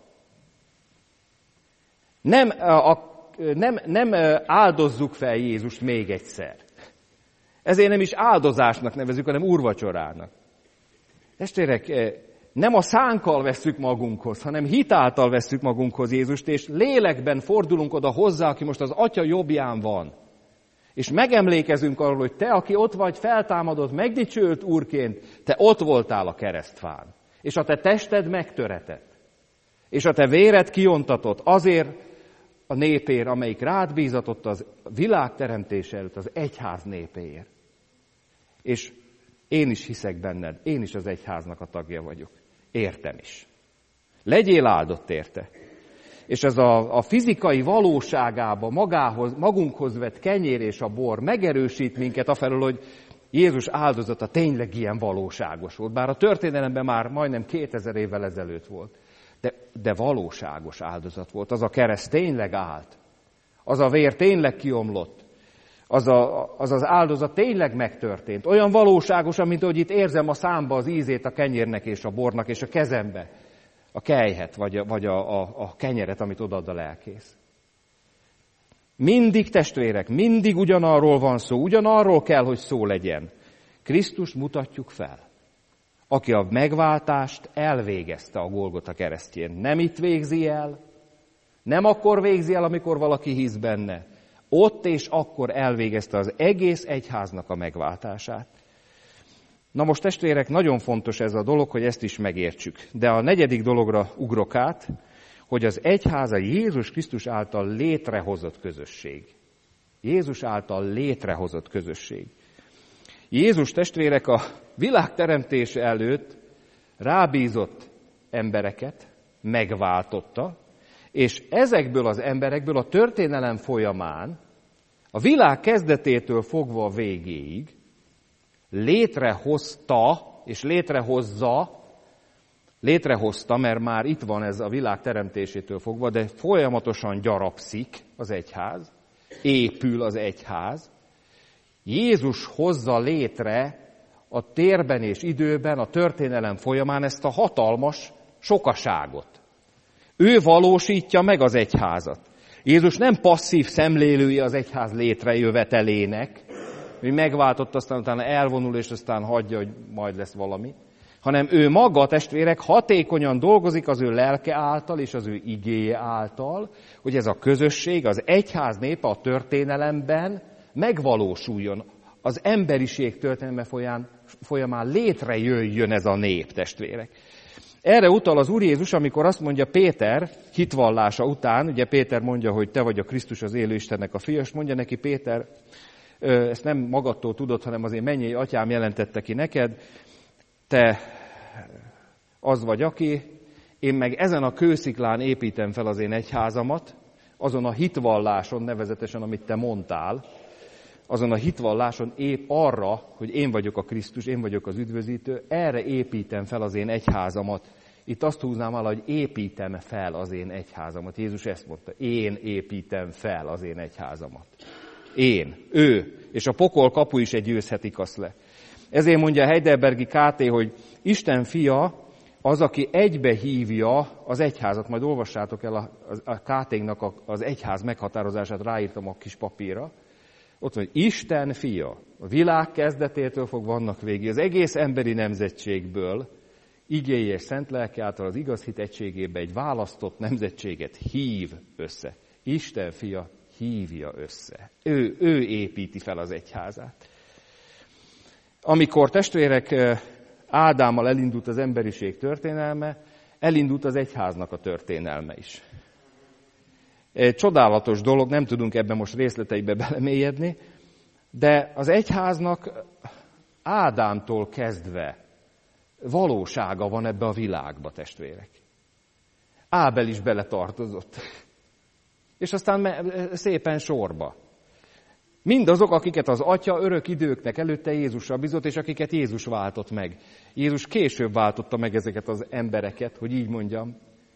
Nem, a, nem, nem áldozzuk fel Jézust még egyszer. Ezért nem is áldozásnak nevezzük, hanem úrvacsorának. Testvérek, nem a szánkkal vesszük magunkhoz, hanem hitáltal vesszük magunkhoz Jézust, és lélekben fordulunk oda hozzá, aki most az Atya jobbján van. És megemlékezünk arról, hogy te, aki ott vagy feltámadott, megdicsőlt Úrként, te ott voltál a keresztfán. És a te tested megtöretett. És a te véred kiontatott azért a népér, amelyik rád bízatott az világ teremtése előtt, az egyház népéért. És én is hiszek benned, én is az egyháznak a tagja vagyok. Értem is. Legyél áldott érte. És ez a, a fizikai valóságába magához, magunkhoz vett kenyér és a bor megerősít minket afelől, hogy Jézus áldozata tényleg ilyen valóságos volt. Bár a történelemben már majdnem kétezer évvel ezelőtt volt. De, de valóságos áldozat volt. Az a kereszt tényleg állt. Az a vér tényleg kiomlott. Az, a, az az áldozat tényleg megtörtént. Olyan valóságosan, mint hogy itt érzem a számba az ízét a kenyérnek és a bornak, és a kezembe a kelyhet, vagy a, vagy a, a, a kenyeret, amit odaad a lelkész. Mindig, testvérek, mindig ugyanarról van szó, ugyanarról kell, hogy szó legyen. Krisztust mutatjuk fel, aki a megváltást elvégezte a Golgota keresztjén. Nem itt végzi el, nem akkor végzi el, amikor valaki hisz benne. Ott és akkor elvégezte az egész egyháznak a megváltását. Na most, testvérek, nagyon fontos ez a dolog, hogy ezt is megértsük. De a negyedik dologra ugrok át, hogy az egyház a Jézus Krisztus által létrehozott közösség. Jézus által létrehozott közösség. Jézus, testvérek, a világ teremtése előtt rábízott embereket, megváltotta, és ezekből az emberekből a történelem folyamán, a világ kezdetétől fogva a végéig létrehozta, és létrehozza, létrehozta, mert már itt van ez a világ teremtésétől fogva, de folyamatosan gyarapszik az egyház, épül az egyház. Jézus hozza létre a térben és időben, a történelem folyamán ezt a hatalmas sokaságot. Ő valósítja meg az egyházat. Jézus nem passzív szemlélője az egyház létrejövetelének, hogy megváltott, aztán utána elvonul, és aztán hagyja, hogy majd lesz valami, hanem ő maga, testvérek, hatékonyan dolgozik az ő lelke által és az ő igéje által, hogy ez a közösség, az egyház népe a történelemben megvalósuljon. Az emberiség történelme folyamán, folyamán létrejöjjön ez a nép, testvérek. Erre utal az Úr Jézus, amikor azt mondja Péter hitvallása után, ugye Péter mondja, hogy te vagy a Krisztus, az élő Istennek a fia, és mondja neki Péter, ezt nem magadtól tudod, hanem az én mennyei atyám jelentette ki neked, te az vagy aki, én meg ezen a kősziklán építem fel az én egyházamat, azon a hitvalláson nevezetesen, amit te mondtál, azon a hitvalláson épp arra, hogy én vagyok a Krisztus, én vagyok az üdvözítő, erre építem fel az én egyházamat. Itt azt húznám alá, hogy építem fel az én egyházamat. Jézus ezt mondta, én építem fel az én egyházamat. Én, ő, és a pokol kapu is egy győzhetik azt le. Ezért mondja a Heidelbergi ká té, hogy Isten fia az, aki egybe hívja az egyházat. Majd olvassátok el a, a, a ká té-nak az egyház meghatározását, ráírtam a kis papírra. Ott van, hogy Isten fia, a világ kezdetétől fog vannak végig, az egész emberi nemzetségből, igéi és szent lelke által az igaz hit egységébe egy választott nemzetséget hív össze. Isten fia hívja össze. Ő, ő építi fel az egyházát. Amikor, testvérek, Ádámmal elindult az emberiség történelme, elindult az egyháznak a történelme is. Egy csodálatos dolog, nem tudunk ebben most részleteibe belemélyedni, de az egyháznak Ádámtól kezdve valósága van ebbe a világba, testvérek. Ábel is beletartozott. És aztán szépen sorba. Mindazok, akiket az Atya örök időknek előtte Jézussal bizott, és akiket Jézus váltott meg. Jézus később váltotta meg ezeket az embereket, hogy így mondjam.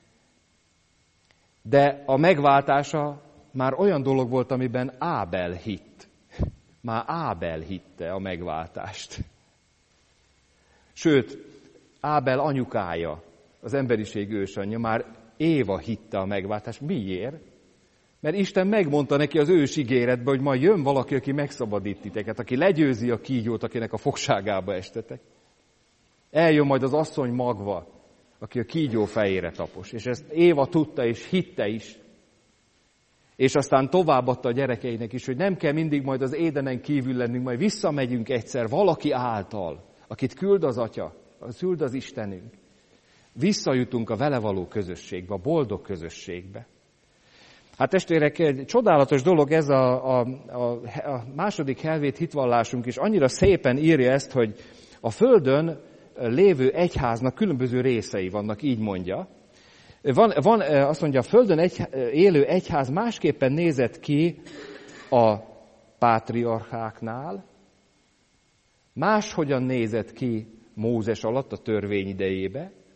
De a megváltása már olyan dolog volt, amiben Ábel hitt. Már Ábel hitte a megváltást. Sőt, Ábel anyukája, az emberiség ősanyja, már Éva hitte a megváltást. Miért? Mert Isten megmondta neki az ős ígéretbe, hogy majd jön valaki, aki megszabadít titeket, aki legyőzi a kígyót, akinek a fogságába estetek. Eljön majd az asszony magva, aki a kígyó fejére tapos. És ezt Éva tudta és hitte is. És aztán továbbadta a gyerekeinek is, hogy nem kell mindig majd az édenen kívül lennünk, majd visszamegyünk egyszer valaki által, akit küld az Atya, küld az Istenünk. Visszajutunk a vele való közösségbe, a boldog közösségbe. Hát testvérek, egy csodálatos dolog ez a, a, a, a második helvét hitvallásunk is. Annyira szépen írja ezt, hogy a Földön lévő egyháznak különböző részei vannak, így mondja. Van, van azt mondja, a Földön egy, élő egyház másképpen nézett ki a pátriarcháknál, máshogyan nézett ki Mózes alatt a törvény idejébe,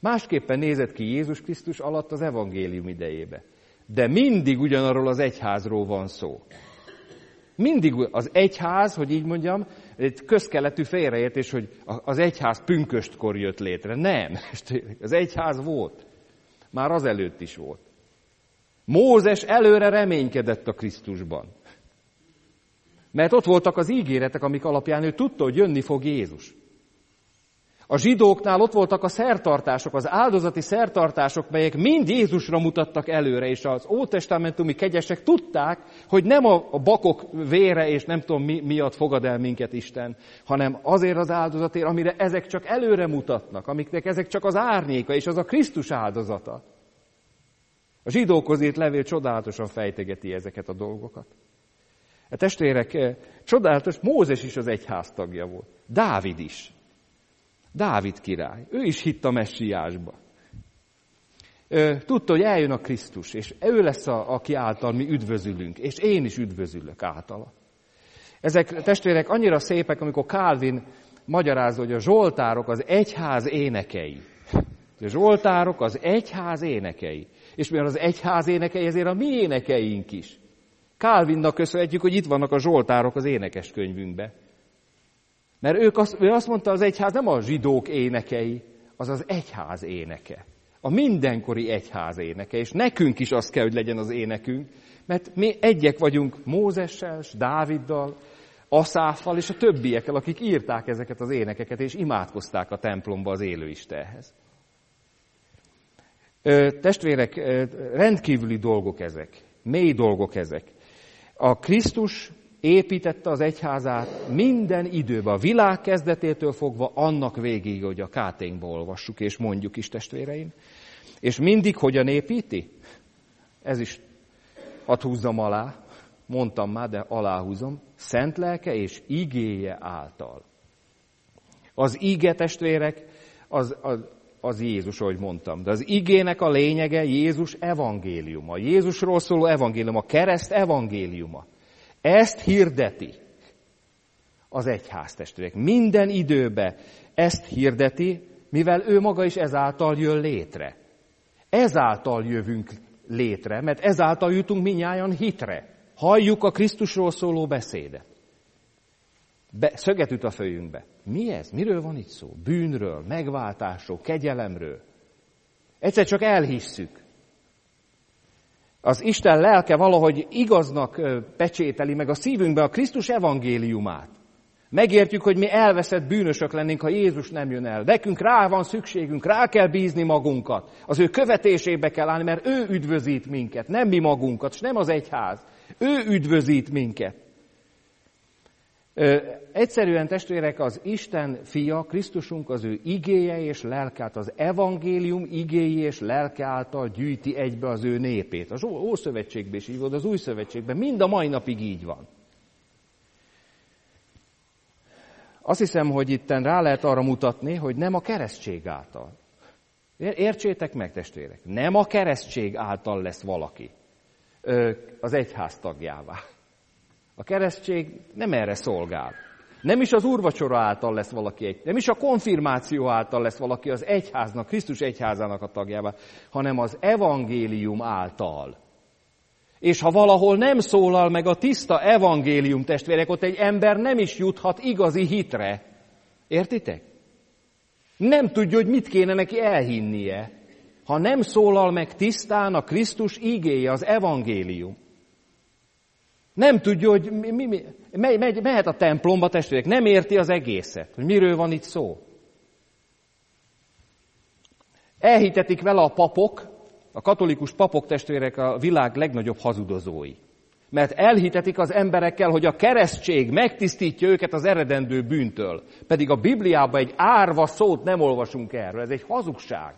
Másképpen nézett ki Jézus Krisztus alatt az evangélium idejébe. De mindig ugyanarról az egyházról van szó. Mindig az egyház, hogy így mondjam, egy közkeletű félreértés, hogy az egyház pünköstkor jött létre. Nem, az egyház volt. Már azelőtt is volt. Mózes előre reménykedett a Krisztusban. Mert ott voltak az ígéretek, amik alapján ő tudta, hogy jönni fog Jézus. A zsidóknál ott voltak a szertartások, az áldozati szertartások, melyek mind Jézusra mutattak előre, és az ótestamentumi kegyesek tudták, hogy nem a bakok vére és nem tudom mi miatt fogad el minket Isten, hanem azért az áldozatért, amire ezek csak előre mutatnak, amiknek ezek csak az árnyéka, és az a Krisztus áldozata. A zsidókhoz írt levél csodálatosan fejtegeti ezeket a dolgokat. A testvérek, csodálatos, Mózes is az egyház tagja volt. Dávid is. Dávid király. Ő is hitt a messiásba. Tudta, hogy eljön a Krisztus, és ő lesz, a, aki által mi üdvözülünk, és én is üdvözülök általa. Ezek, testvérek, annyira szépek, amikor Calvin magyarázza, hogy a zsoltárok az egyház énekei. A zsoltárok az egyház énekei. És mivel az egyház énekei, ezért a mi énekeink is. Calvinnak köszönhetjük, hogy itt vannak a zsoltárok az énekeskönyvünkben. Mert ők azt, ő azt mondta, az egyház nem a zsidók énekei, az az egyház éneke. A mindenkori egyház éneke. És nekünk is az kell, hogy legyen az énekünk, mert mi egyek vagyunk Mózessel, Dáviddal, Aszáffal és a többiekkel, akik írták ezeket az énekeket, és imádkozták a templomba az élő Istenhez. Testvérek, rendkívüli dolgok ezek, mély dolgok ezek. A Krisztus építette az egyházát minden időben, a világ kezdetétől fogva annak végéig, hogy a Káténkba olvassuk és mondjuk is, testvéreim. És mindig hogyan építi? Ez is hadd húzzam alá, mondtam már, de aláhúzom, szent lelke és igéje által. Az íge, testvérek, az, az, az Jézus, ahogy mondtam, de az igének a lényege Jézus evangéliuma, Jézusról szóló evangélium, a kereszt evangéliuma. Ezt hirdeti az egyház, testvérek. Minden időben ezt hirdeti, mivel ő maga is ezáltal jön létre. Ezáltal jövünk létre, mert ezáltal jutunk minnyájan hitre. Halljuk a Krisztusról szóló beszédet. Be, szöget üt a fejünkbe. Mi ez? Miről van itt szó? Bűnről, megváltásról, kegyelemről. Egyszer csak elhisszük. Az Isten lelke valahogy igaznak pecsételi meg a szívünkbe a Krisztus evangéliumát. Megértjük, hogy mi elveszett bűnösök lennénk, ha Jézus nem jön el. Nekünk rá van szükségünk, rá kell bízni magunkat. Az ő követésébe kell állni, mert ő üdvözít minket, nem mi magunkat, és nem az egyház. Ő üdvözít minket. Ö, egyszerűen, testvérek, az Isten fia, Krisztusunk az ő igéje és lelke, az evangélium igéi és lelke által gyűjti egybe az ő népét. Az Ószövetségben is így volt, az Új Szövetségben mind a mai napig így van. Azt hiszem, hogy itten rá lehet arra mutatni, hogy nem a keresztség által. Értsétek meg, testvérek, nem a keresztség által lesz valaki az egyház tagjává. A keresztség nem erre szolgál. Nem is az úrvacsora által lesz valaki egy, nem is a konfirmáció által lesz valaki az egyháznak, Krisztus egyházának a tagjává, hanem az evangélium által. És ha valahol nem szólal meg a tiszta evangélium, testvérek, ott egy ember nem is juthat igazi hitre. Értitek? Nem tudja, hogy mit kéne neki elhinnie, ha nem szólal meg tisztán a Krisztus igéje, az evangélium. Nem tudja, hogy mi, mi, mi, megy, mehet a templomba, testvérek, nem érti az egészet, hogy miről van itt szó. Elhitetik vele a papok, a katolikus papok, testvérek, a világ legnagyobb hazudozói. Mert elhitetik az emberekkel, hogy a keresztség megtisztítja őket az eredendő bűntől. Pedig a Bibliában egy árva szót nem olvasunk erről, ez egy hazugság.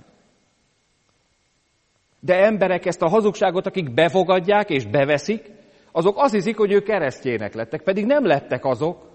De emberek ezt a hazugságot, akik befogadják és beveszik, azok azt hiszik, hogy ők keresztjének lettek, pedig nem lettek azok.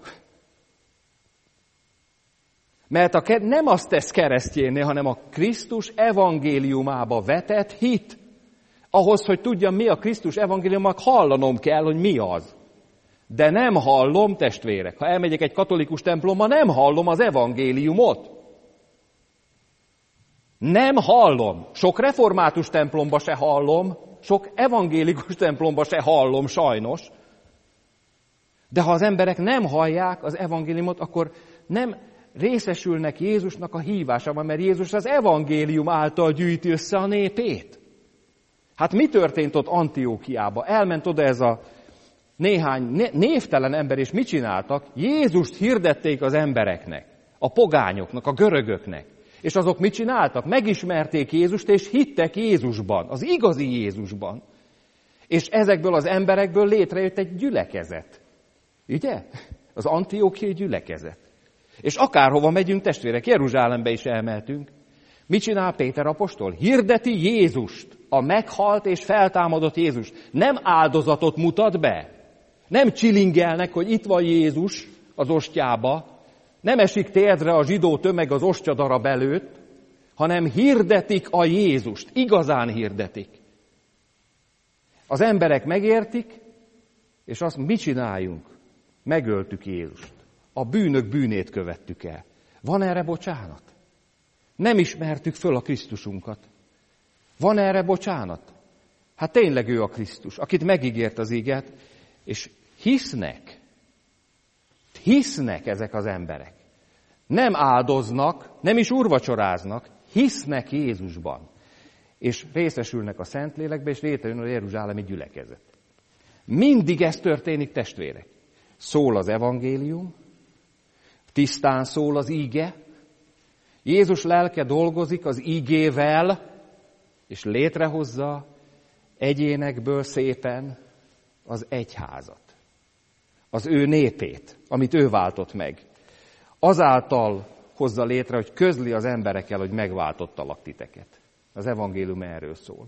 Mert a, nem azt tesz keresztjénné, hanem a Krisztus evangéliumába vetett hit. Ahhoz, hogy tudjam, mi a Krisztus evangéliumának, hallanom kell, hogy mi az. De nem hallom, testvérek. Ha elmegyek egy katolikus templomba, nem hallom az evangéliumot. Nem hallom. Sok református templomba se hallom, sok evangélikus templomba se hallom, sajnos. De ha az emberek nem hallják az evangéliumot, akkor nem részesülnek Jézusnak a hívásában, mert Jézus az evangélium által gyűjti össze a népét. Hát mi történt ott Antiókiába? Elment oda ez a néhány névtelen ember, és mit csináltak? Jézust hirdették az embereknek, a pogányoknak, a görögöknek. És azok mit csináltak? Megismerték Jézust, és hittek Jézusban, az igazi Jézusban. És ezekből az emberekből létrejött egy gyülekezet. Ugye? Az antiókiai gyülekezet. És akárhova megyünk, testvérek, Jeruzsálembe is elmehetünk. Mit csinál Péter apostol? Hirdeti Jézust, a meghalt és feltámadott Jézust. Nem áldozatot mutat be. Nem csilingelnek, hogy itt van Jézus az ostjába. Nem esik térdre a zsidó tömeg az ostyadarab előtt, hanem hirdetik a Jézust. Igazán hirdetik. Az emberek megértik, és azt mit csináljunk? Megöltük Jézust. A bűnök bűnét követtük el. Van erre bocsánat? Nem ismertük föl a Krisztusunkat. Van erre bocsánat? Hát tényleg ő a Krisztus, akit megígért az íget, és hisznek. Hisznek ezek az emberek. Nem áldoznak, nem is úrvacsoráznak, hisznek Jézusban. És részesülnek a Szentlélekbe, és létrejön a jeruzsálemi gyülekezet. Mindig ez történik, testvérek. Szól az evangélium, tisztán szól az íge, Jézus lelke dolgozik az ígével, és létrehozza egyénekből szépen az egyházat. Az ő népét, amit ő váltott meg. Azáltal hozza létre, hogy közli az emberekkel, hogy megváltottalak titeket. Az evangélium erről szól.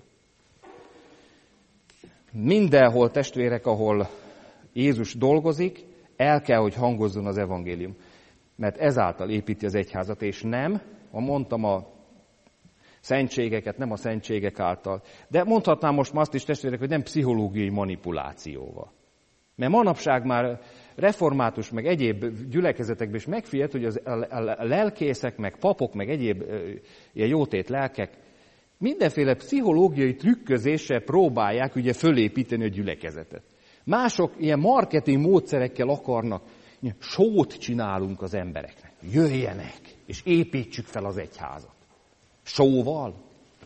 Mindenhol, testvérek, ahol Jézus dolgozik, el kell, hogy hangozzon az evangélium. Mert ezáltal építi az egyházat, és nem, ha mondtam a szentségeket, nem a szentségek által. De mondhatnám most azt is, testvérek, hogy nem pszichológiai manipulációval. Mert manapság már református, meg egyéb gyülekezetekben is megfigyelt, hogy az, a, a lelkészek, meg papok, meg egyéb e, ilyen jótét lelkek mindenféle pszichológiai trükközéssel próbálják ugye fölépíteni a gyülekezetet. Mások ilyen marketing módszerekkel akarnak, sót csinálunk az embereknek. Jöjjenek, és építsük fel az egyházat. Sóval?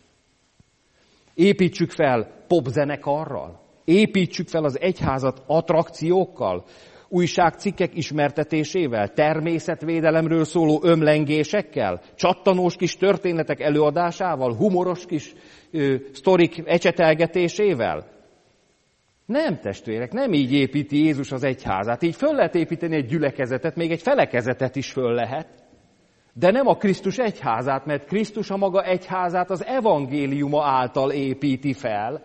Építsük fel popzenekarral? Építsük fel az egyházat attrakciókkal? Újságcikkek ismertetésével? Természetvédelemről szóló ömlengésekkel? Csattanós kis történetek előadásával? Humoros kis ö, sztorik ecsetelgetésével? Nem, testvérek, nem így építi Jézus az egyházát. Így föl lehet építeni egy gyülekezetet, még egy felekezetet is föl lehet. De nem a Krisztus egyházát, mert Krisztus a maga egyházát az evangéliuma által építi fel.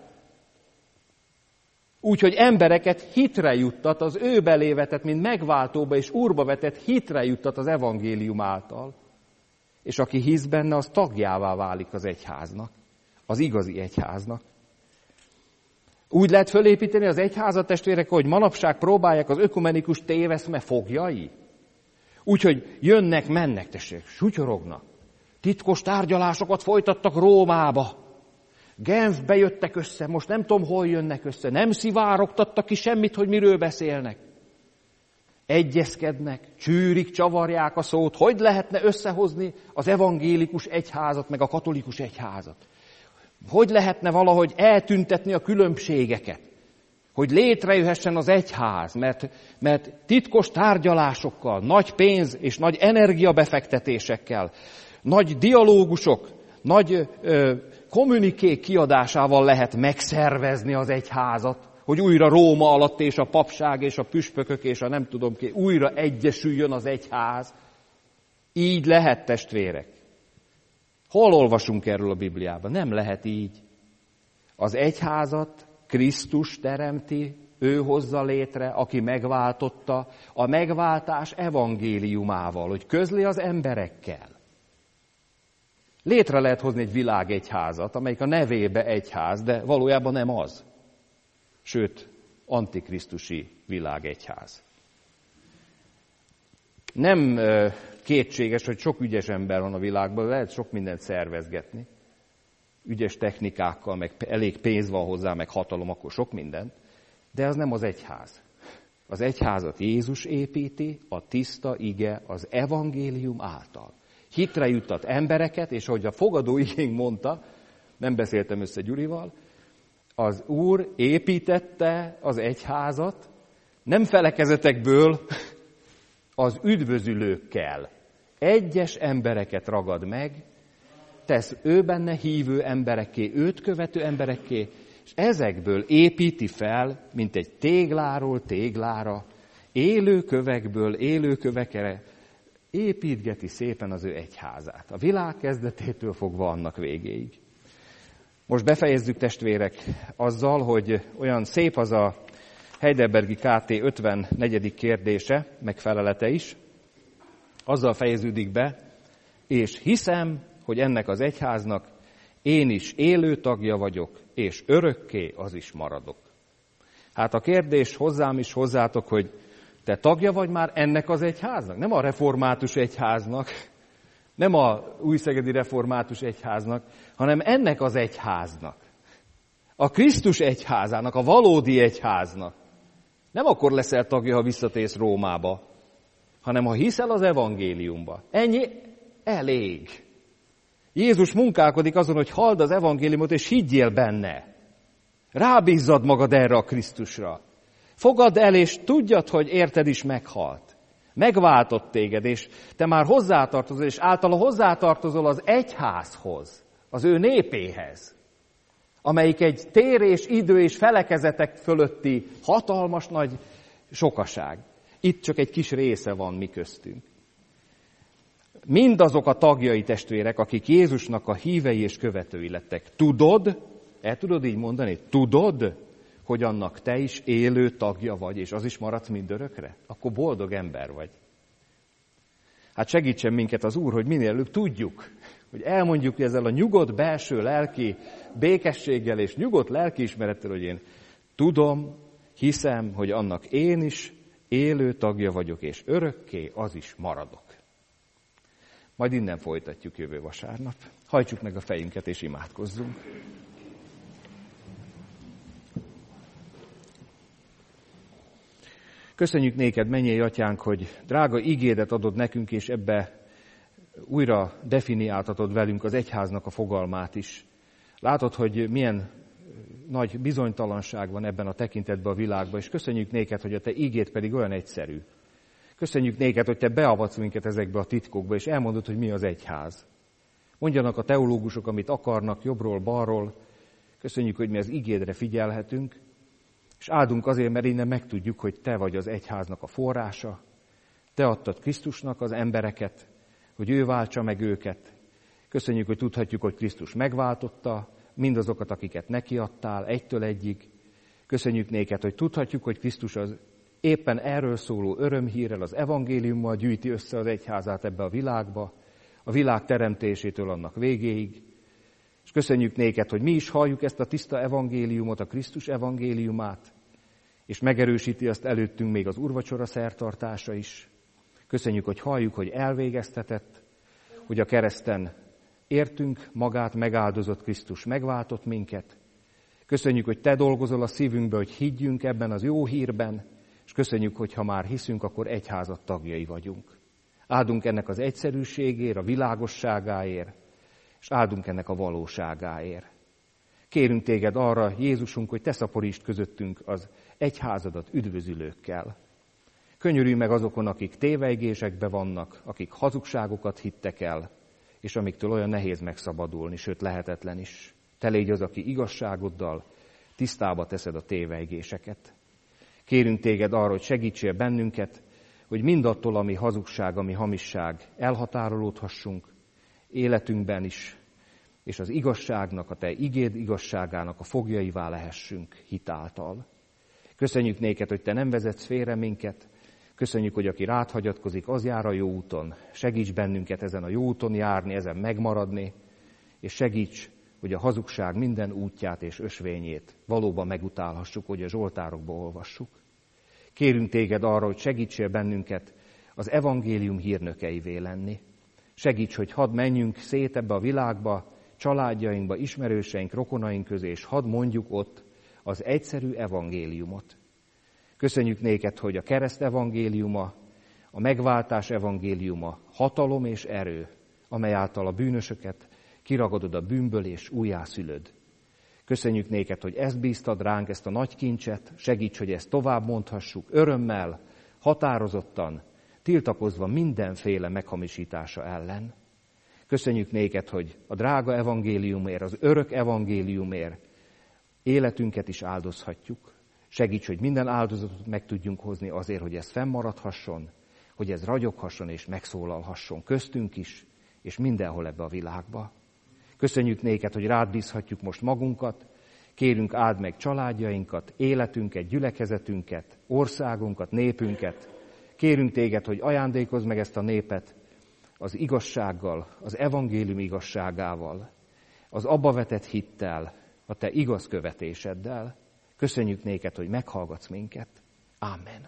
Úgyhogy embereket hitre juttat, az ő belévetett, mint megváltóba és úrba vetett hitre juttat az evangélium által. És aki hisz benne, az tagjává válik az egyháznak, az igazi egyháznak. Úgy lehet fölépíteni az egyházat, testvérek, hogy manapság próbálják az ökumenikus téveszme fogjai. Úgyhogy jönnek, mennek, testvérek, sutyorognak. Titkos tárgyalásokat folytattak Rómába. Genfbe jöttek össze, most nem tudom, hol jönnek össze. Nem szivárogtattak ki semmit, hogy miről beszélnek. Egyezkednek, csűrik, csavarják a szót. Hogy lehetne összehozni az evangélikus egyházat, meg a katolikus egyházat? Hogy lehetne valahogy eltüntetni a különbségeket? Hogy létrejöhessen az egyház, mert, mert titkos tárgyalásokkal, nagy pénz és nagy energiabefektetésekkel, nagy dialógusok, nagy ö, kommunikék kiadásával lehet megszervezni az egyházat, hogy újra Róma alatt és a papság és a püspökök és a nem tudom ki, újra egyesüljön az egyház. Így lehet, testvérek. Hol olvasunk erről a Bibliában? Nem lehet így. Az egyházat Krisztus teremti, ő hozza létre, aki megváltotta a megváltás evangéliumával, hogy közli az emberekkel. Létre lehet hozni egy világegyházat, amelyik a nevébe egyház, de valójában nem az. Sőt, antikrisztusi világegyház. Nem kétséges, hogy sok ügyes ember van a világban, lehet sok mindent szervezgetni. Ügyes technikákkal, meg elég pénz van hozzá, meg hatalom, akkor sok mindent. De az nem az egyház. Az egyházat Jézus építi, a tiszta ige, az evangélium által. Hitre juttat embereket, és ahogy a fogadó igénk mondta, nem beszéltem össze Gyurival, az Úr építette az egyházat, nem felekezetekből, az üdvözülőkkel. Egyes embereket ragad meg, tesz ő benne hívő emberekké, őt követő emberekké, és ezekből építi fel, mint egy tégláról téglára, élő kövekből élő kövekre, építgeti szépen az ő egyházát. A világ kezdetétől fogva annak végéig. Most befejezzük, testvérek, azzal, hogy olyan szép az a Heidelbergi ká té ötvennegyedik kérdése, megfelelete is, azzal fejeződik be, és hiszem, hogy ennek az egyháznak én is élő tagja vagyok, és örökké az is maradok. Hát a kérdés hozzám is hozzátok, hogy te tagja vagy már ennek az egyháznak? Nem a református egyháznak, nem a újszegedi református egyháznak, hanem ennek az egyháznak. A Krisztus egyházának, a valódi egyháznak. Nem akkor leszel tagja, ha visszatérsz Rómába, hanem ha hiszel az evangéliumba. Ennyi elég. Jézus munkálkodik azon, hogy halld az evangéliumot, és higgyél benne. Rábízzad magad erre a Krisztusra. Fogadd el, és tudjad, hogy érted is meghalt. Megváltott téged, és te már hozzátartozol, és általa hozzátartozol az egyházhoz, az ő népéhez, amelyik egy tér és idő és felekezetek fölötti hatalmas nagy sokaság. Itt csak egy kis része van mi köztünk. Mindazok a tagjai, testvérek, akik Jézusnak a hívei és követői lettek. Tudod, el tudod így mondani, tudod, hogy annak te is élő tagja vagy, és az is maradsz mindörökre? Akkor boldog ember vagy. Hát segítsen minket az Úr, hogy minél előbb tudjuk, hogy elmondjuk ezzel a nyugodt belső lelki békességgel és nyugodt lelkiismerettel, hogy én tudom, hiszem, hogy annak én is élő tagja vagyok, és örökké az is maradok. Majd innen folytatjuk jövő vasárnap. Hajtsuk meg a fejünket és imádkozzunk. Köszönjük néked, mennyei atyánk, hogy drága igédet adod nekünk, és ebbe újra definiáltatod velünk az egyháznak a fogalmát is. Látod, hogy milyen nagy bizonytalanság van ebben a tekintetben a világban, és köszönjük néked, hogy a te igéd pedig olyan egyszerű. Köszönjük néked, hogy te beavatsz minket ezekbe a titkokba, és elmondod, hogy mi az egyház. Mondjanak a teológusok, amit akarnak, jobbról, balról. Köszönjük, hogy mi az igédre figyelhetünk, és áldunk azért, mert innen megtudjuk, hogy te vagy az egyháznak a forrása. Te adtad Krisztusnak az embereket, hogy ő váltsa meg őket. Köszönjük, hogy tudhatjuk, hogy Krisztus megváltotta mindazokat, akiket neki adtál, egytől egyig. Köszönjük néked, hogy tudhatjuk, hogy Krisztus az éppen erről szóló örömhírrel, az evangéliummal gyűjti össze az egyházát ebbe a világba, a világ teremtésétől annak végéig. És köszönjük néked, hogy mi is halljuk ezt a tiszta evangéliumot, a Krisztus evangéliumát, és megerősíti azt előttünk még az úrvacsora szertartása is. Köszönjük, hogy halljuk, hogy elvégeztetett, hogy a kereszten értünk, magát megáldozott Krisztus megváltott minket. Köszönjük, hogy te dolgozol a szívünkbe, hogy higgyünk ebben az jó hírben, és köszönjük, hogy ha már hiszünk, akkor egyházat tagjai vagyunk. Áldunk ennek az egyszerűségért, a világosságáért, és áldunk ennek a valóságáért. Kérünk téged arra, Jézusunk, hogy te szaporítsd közöttünk az egyházadat üdvözülőkkel. Könyörülj meg azokon, akik tévejgésekbe vannak, akik hazugságokat hittek el, és amiktől olyan nehéz megszabadulni, sőt lehetetlen is. Te légy az, aki igazságoddal tisztába teszed a tévejgéseket. Kérünk téged arra, hogy segítsél bennünket, hogy mindattól, ami hazugság, ami hamisság, elhatárolódhassunk életünkben is, és az igazságnak, a te igéd igazságának a fogjaivá lehessünk hitáltal. Köszönjük néked, hogy te nem vezetsz félre minket, köszönjük, hogy aki rád hagyatkozik, az jár a jó úton. Segíts bennünket ezen a jó úton járni, ezen megmaradni, és segíts, hogy a hazugság minden útját és ösvényét valóban megutálhassuk, hogy a zsoltárokba olvassuk. Kérünk téged arra, hogy segítsél bennünket az evangélium hírnökeivé lenni. Segíts, hogy hadd menjünk szét ebbe a világba, családjainkba, ismerőseink, rokonaink közé, és hadd mondjuk ott az egyszerű evangéliumot. Köszönjük néked, hogy a kereszt evangéliuma, a megváltás evangéliuma hatalom és erő, amely által a bűnösöket kiragadod a bűnből és újjászülöd. Köszönjük néked, hogy ezt bíztad ránk, ezt a nagy kincset, segíts, hogy ezt tovább mondhassuk, örömmel, határozottan, tiltakozva mindenféle meghamisítása ellen. Köszönjük néked, hogy a drága evangéliumért, az örök evangéliumért életünket is áldozhatjuk. Segíts, hogy minden áldozatot meg tudjunk hozni azért, hogy ez fennmaradhasson, hogy ez ragyoghasson és megszólalhasson köztünk is, és mindenhol ebbe a világba. Köszönjük néked, hogy rád bízhatjuk most magunkat, kérünk áld meg családjainkat, életünket, gyülekezetünket, országunkat, népünket. Kérünk téged, hogy ajándékozz meg ezt a népet az igazsággal, az evangélium igazságával, az abba vetett hittel, a te igaz követéseddel. Köszönjük néked, hogy meghallgatsz minket. Ámen.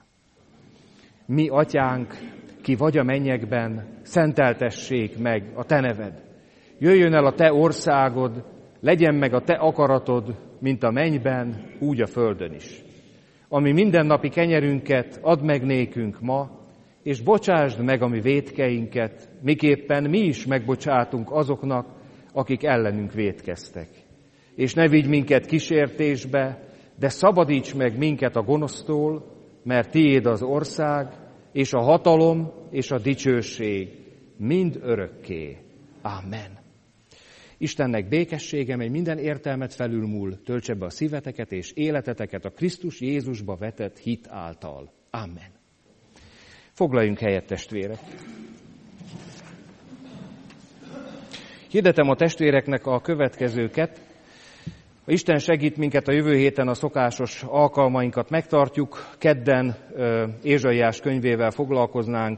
Mi, atyánk, ki vagy a mennyekben, szenteltessék meg a te neved. Jöjjön el a te országod, legyen meg a te akaratod, mint a mennyben, úgy a földön is. Ami mindennapi kenyerünket add meg nékünk ma, és bocsásd meg a mi vétkeinket, miképpen mi is megbocsátunk azoknak, akik ellenünk vétkeztek. És ne vigy minket kísértésbe, de szabadíts meg minket a gonosztól, mert tiéd az ország, és a hatalom, és a dicsőség mind örökké. Amen. Istennek békessége, mely minden értelmet felülmúl, töltse be a szíveteket és életeteket a Krisztus Jézusba vetett hit által. Amen. Foglaljunk helyet, testvérek! Hirdetem a testvéreknek a következőket. Ha Isten segít minket, a jövő héten a szokásos alkalmainkat megtartjuk. Kedden Ézsaiás könyvével foglalkoznánk.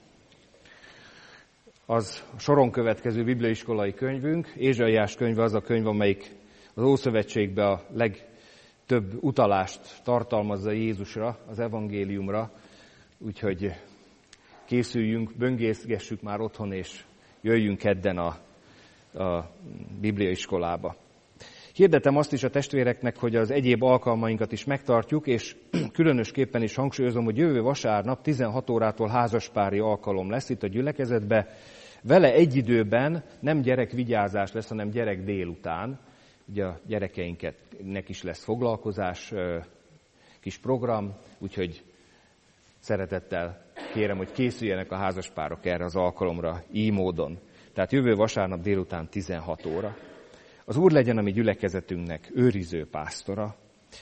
Az a soron következő bibliaiskolai könyvünk. Ézsaiás könyve az a könyv, amelyik az Ószövetségben a legtöbb utalást tartalmazza Jézusra, az evangéliumra. Úgyhogy készüljünk, böngészgessük már otthon, és jöjjünk kedden a, a bibliaiskolába. Hirdetem azt is a testvéreknek, hogy az egyéb alkalmainkat is megtartjuk, és különösképpen is hangsúlyozom, hogy jövő vasárnap tizenhat órától házaspári alkalom lesz itt a gyülekezetben. Vele egy időben nem gyerekvigyázás lesz, hanem gyerek délután. Ugye a gyerekeinknek is lesz foglalkozás, kis program, úgyhogy szeretettel kérem, hogy készüljenek a házaspárok erre az alkalomra így módon. Tehát jövő vasárnap délután tizenhat óra. Az Úr legyen a mi gyülekezetünknek őriző pásztora,